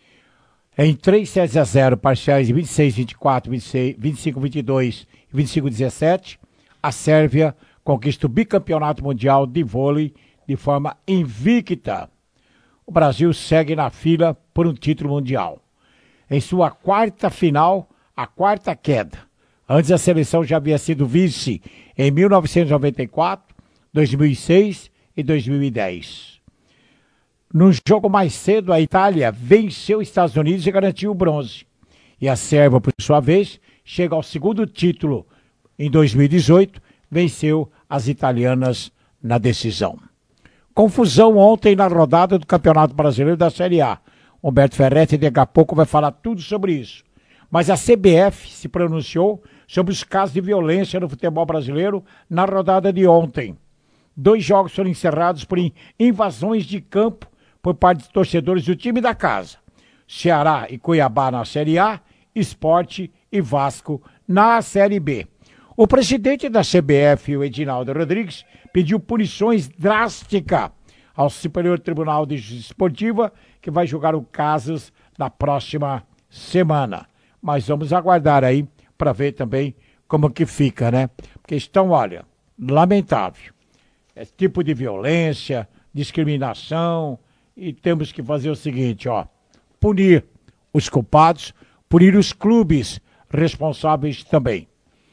Em três sets a zero, parciais de vinte e seis a vinte e quatro, vinte e seis, vinte e cinco a vinte e dois e vinte e cinco a dezessete, a Sérvia conquista o bicampeonato mundial de vôlei de forma invicta. O Brasil segue na fila por um título mundial. Em sua quarta final, a quarta queda. Antes a seleção já havia sido vice em mil novecentos e noventa e quatro, dois mil e seis e dois mil e dez. No jogo mais cedo, a Itália venceu os Estados Unidos e garantiu o bronze. E a Sérvia, por sua vez, chega ao segundo título. Em dois mil e dezoito, venceu as italianas na decisão. Confusão ontem na rodada do Campeonato Brasileiro da Série A. Humberto Ferretti daqui a pouco vai falar tudo sobre isso. Mas a C B F se pronunciou sobre os casos de violência no futebol brasileiro na rodada de ontem. Dois jogos foram encerrados por invasões de campo por parte de torcedores do time da casa. Ceará e Cuiabá na Série A, Sport e Vasco na Série B. O presidente da C B F, o Edinaldo Rodrigues, pediu punições drásticas ao Superior Tribunal de Justiça Esportiva, que vai julgar os casos na próxima semana. Mas vamos aguardar aí para ver também como que fica, né? Porque estão, olha, lamentável. Esse tipo de violência, discriminação, e temos que fazer o seguinte, ó, punir os culpados, punir os clubes responsáveis também.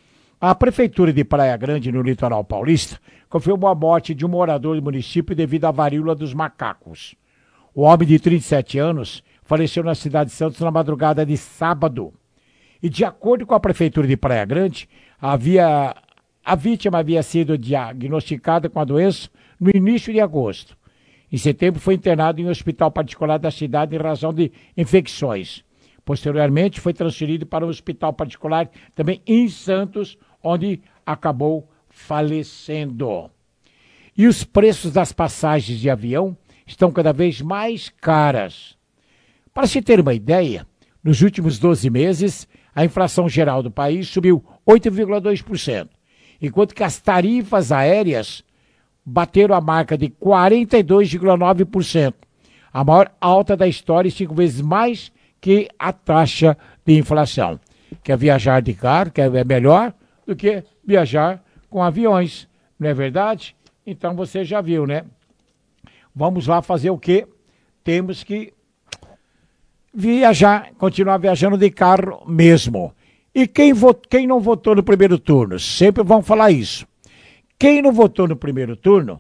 A Prefeitura de Praia Grande, no litoral paulista, confirmou a morte de um morador do município devido à varíola dos macacos. O homem de trinta e sete anos faleceu na cidade de Santos na madrugada de sábado. E de acordo com a Prefeitura de Praia Grande, havia, a vítima havia sido diagnosticada com a doença no início de agosto. Em setembro foi internado em um hospital particular da cidade em razão de infecções. Posteriormente foi transferido para um hospital particular também em Santos, onde acabou falecendo. E os preços das passagens de avião estão cada vez mais caras. Para se ter uma ideia, nos últimos doze meses, a inflação geral do país subiu oito vírgula dois por cento, enquanto que as tarifas aéreas bateram a marca de quarenta e dois vírgula nove por cento, a maior alta da história e cinco vezes mais que a taxa de inflação. Quer viajar de carro, quer é melhor do que viajar com aviões, não é verdade? Então você já viu, né? Vamos lá fazer o quê? Temos que viajar, continuar viajando de carro mesmo. E quem, vot, quem não votou no primeiro turno? Sempre vão falar isso. Quem não votou no primeiro turno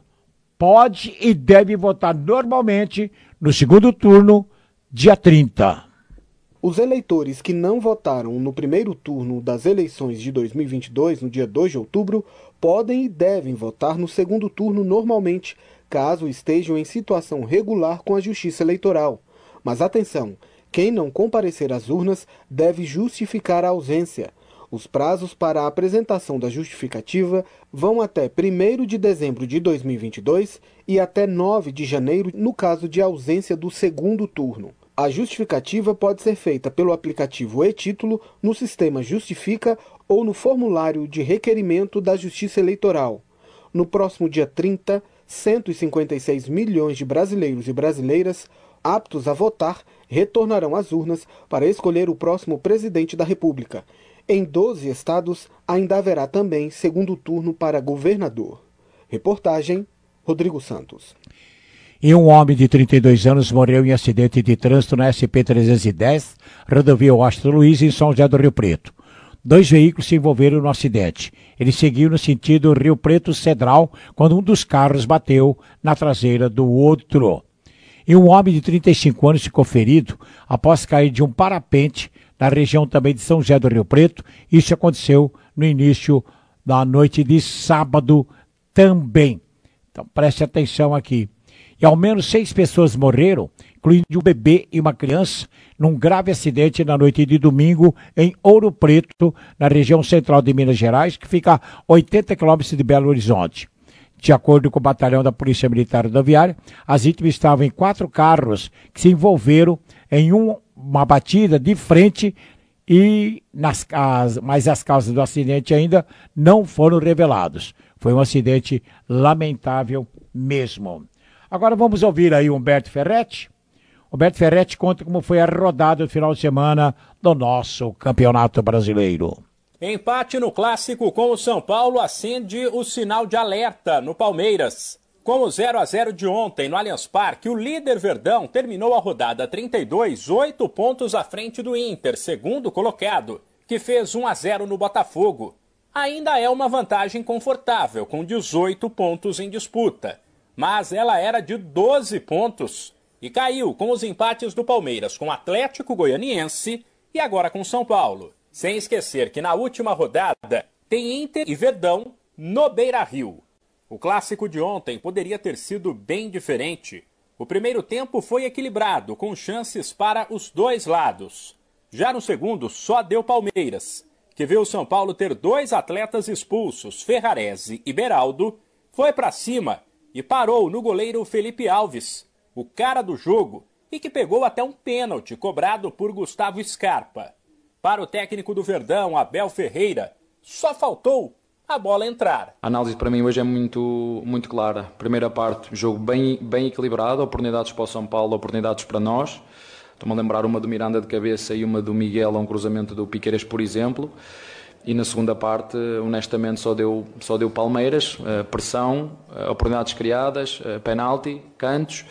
pode e deve votar normalmente no segundo turno, dia trinta. Os eleitores que não votaram no primeiro turno das eleições de dois mil e vinte e dois, no dia dois de outubro, podem e devem votar no segundo turno normalmente, caso estejam em situação regular com a Justiça Eleitoral. Mas atenção, quem não comparecer às urnas deve justificar a ausência. Os prazos para a apresentação da justificativa vão até primeiro de dezembro de dois mil e vinte e dois e até nove de janeiro no caso de ausência do segundo turno. A justificativa pode ser feita pelo aplicativo e-Título, no sistema Justifica ou no formulário de requerimento da Justiça Eleitoral. No próximo dia trinta, cento e cinquenta e seis milhões de brasileiros e brasileiras aptos a votar retornarão às urnas para escolher o próximo presidente da República. Em doze estados, ainda haverá também segundo turno para governador. Reportagem, Rodrigo Santos. E um homem de trinta e dois anos morreu em acidente de trânsito na S P trezentos e dez, rodovia Washington Luiz, em São José do Rio Preto. Dois veículos se envolveram no acidente. Eles seguiam no sentido Rio Preto-Cedral, quando um dos carros bateu na traseira do outro. E um homem de trinta e cinco anos ficou ferido após cair de um parapente na região também de São José do Rio Preto. Isso aconteceu no início da noite de sábado também. Então preste atenção aqui. E ao menos seis pessoas morreram, incluindo um bebê e uma criança, num grave acidente na noite de domingo em Ouro Preto, na região central de Minas Gerais, que fica a oitenta quilômetros de Belo Horizonte. De acordo com o batalhão da Polícia Militar Rodoviária, as vítimas estavam em quatro carros que se envolveram em um, uma batida de frente, e nas, as, mas as causas do acidente ainda não foram reveladas. Foi um acidente lamentável mesmo. Agora vamos ouvir aí o Humberto Ferretti. Humberto Ferretti conta como foi a rodada do final de semana do nosso Campeonato Brasileiro. Empate no clássico com o São Paulo acende o sinal de alerta no Palmeiras. Com o zero a zero de ontem no Allianz Parque, o líder Verdão terminou a rodada trinta e dois, oito pontos à frente do Inter, segundo colocado, que fez um a zero no Botafogo. Ainda é uma vantagem confortável, com dezoito pontos em disputa, mas ela era de doze pontos e caiu com os empates do Palmeiras com o Atlético Goianiense e agora com São Paulo. Sem esquecer que na última rodada tem Inter e Verdão no Beira-Rio. O clássico de ontem poderia ter sido bem diferente. O primeiro tempo foi equilibrado, com chances para os dois lados. Já no segundo, só deu Palmeiras, que viu o São Paulo ter dois atletas expulsos, Ferrarese e Beraldo, foi para cima e parou no goleiro Felipe Alves, o cara do jogo, e que pegou até um pênalti cobrado por Gustavo Scarpa. Para o técnico do Verdão, Abel Ferreira, só faltou a bola entrar. A análise para mim hoje é muito, muito clara. Primeira parte, jogo bem, bem equilibrado, oportunidades para o São Paulo, oportunidades para nós. Estou-me a lembrar uma do Miranda de cabeça e uma do Miguel a um cruzamento do Piqueiras, por exemplo. E na segunda parte, honestamente, só deu, só deu Palmeiras, pressão, oportunidades criadas, penalti, cantos.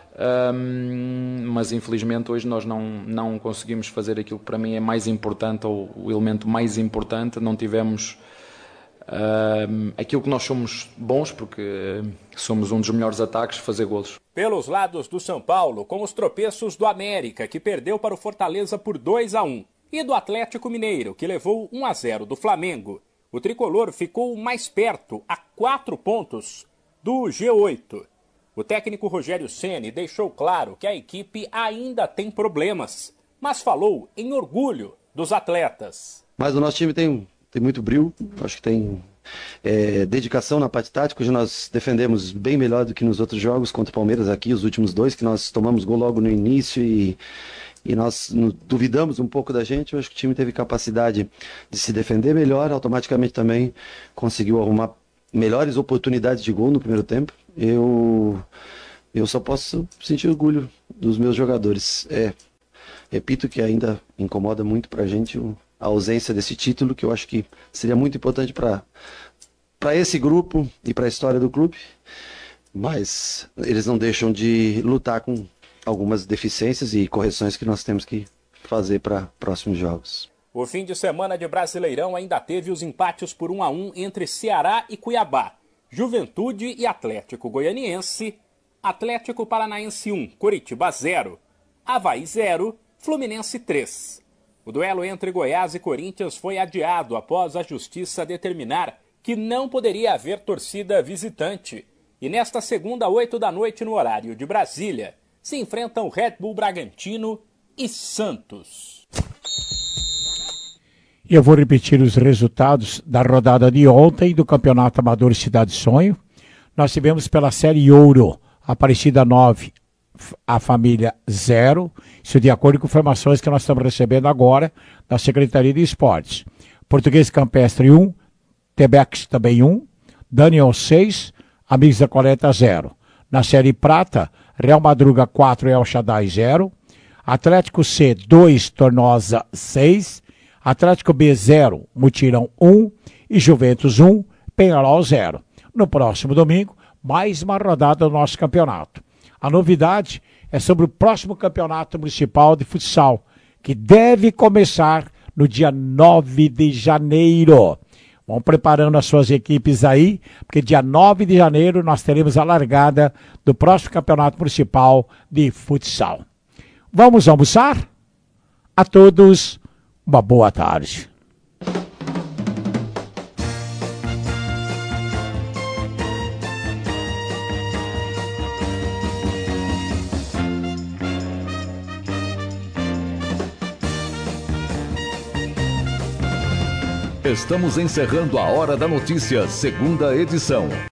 Um, mas infelizmente hoje nós não, não conseguimos fazer aquilo que para mim é mais importante, ou o elemento mais importante. Não tivemos um, aquilo que nós somos bons, porque somos um dos melhores ataques, fazer golos. Pelos lados do São Paulo, com os tropeços do América, que perdeu para o Fortaleza por dois a um, e do Atlético Mineiro, que levou um a zero do Flamengo, o tricolor ficou mais perto, a quatro pontos, do G oito. O técnico Rogério Ceni deixou claro que a equipe ainda tem problemas, mas falou em orgulho dos atletas. Mas o nosso time tem, tem muito brilho, acho que tem é, dedicação na parte tática. Hoje nós defendemos bem melhor do que nos outros jogos contra o Palmeiras aqui, os últimos dois, que nós tomamos gol logo no início e, e nós no, duvidamos um pouco da gente. Eu acho que o time teve capacidade de se defender melhor, automaticamente também conseguiu arrumar melhores oportunidades de gol no primeiro tempo. Eu, eu só posso sentir orgulho dos meus jogadores. É, repito que ainda incomoda muito pra gente a ausência desse título, que eu acho que seria muito importante para para esse grupo e para a história do clube, mas eles não deixam de lutar com algumas deficiências e correções que nós temos que fazer para próximos jogos. O fim de semana de Brasileirão ainda teve os empates por um a um entre Ceará e Cuiabá, Juventude e Atlético Goianiense, Atlético Paranaense um, Coritiba zero, Avaí zero, Fluminense três. O duelo entre Goiás e Corinthians foi adiado após a Justiça determinar que não poderia haver torcida visitante. E nesta segunda, oito da noite, no horário de Brasília, se enfrentam Red Bull Bragantino e Santos. E eu vou repetir os resultados da rodada de ontem do Campeonato Amador Cidade Sonho. Nós tivemos pela Série Ouro, Aparecida nove, a família zero. Isso de acordo com informações que nós estamos recebendo agora da Secretaria de Esportes. Português Campestre um, Tebex também um, Daniel seis, Amigos da Coleta zero. Na Série Prata, Real Madruga quatro, El Shaddai zero. Atlético C dois, Tornosa seis. Atlético B zero, Mutirão um e Juventus um, Penharol zero. No próximo domingo, mais uma rodada do nosso campeonato. A novidade é sobre o próximo campeonato municipal de futsal, que deve começar no dia nove de janeiro. Vão preparando as suas equipes aí, porque dia nove de janeiro nós teremos a largada do próximo campeonato municipal de futsal. Vamos almoçar? A todos, uma boa tarde. Estamos encerrando a Hora da Notícia, segunda edição.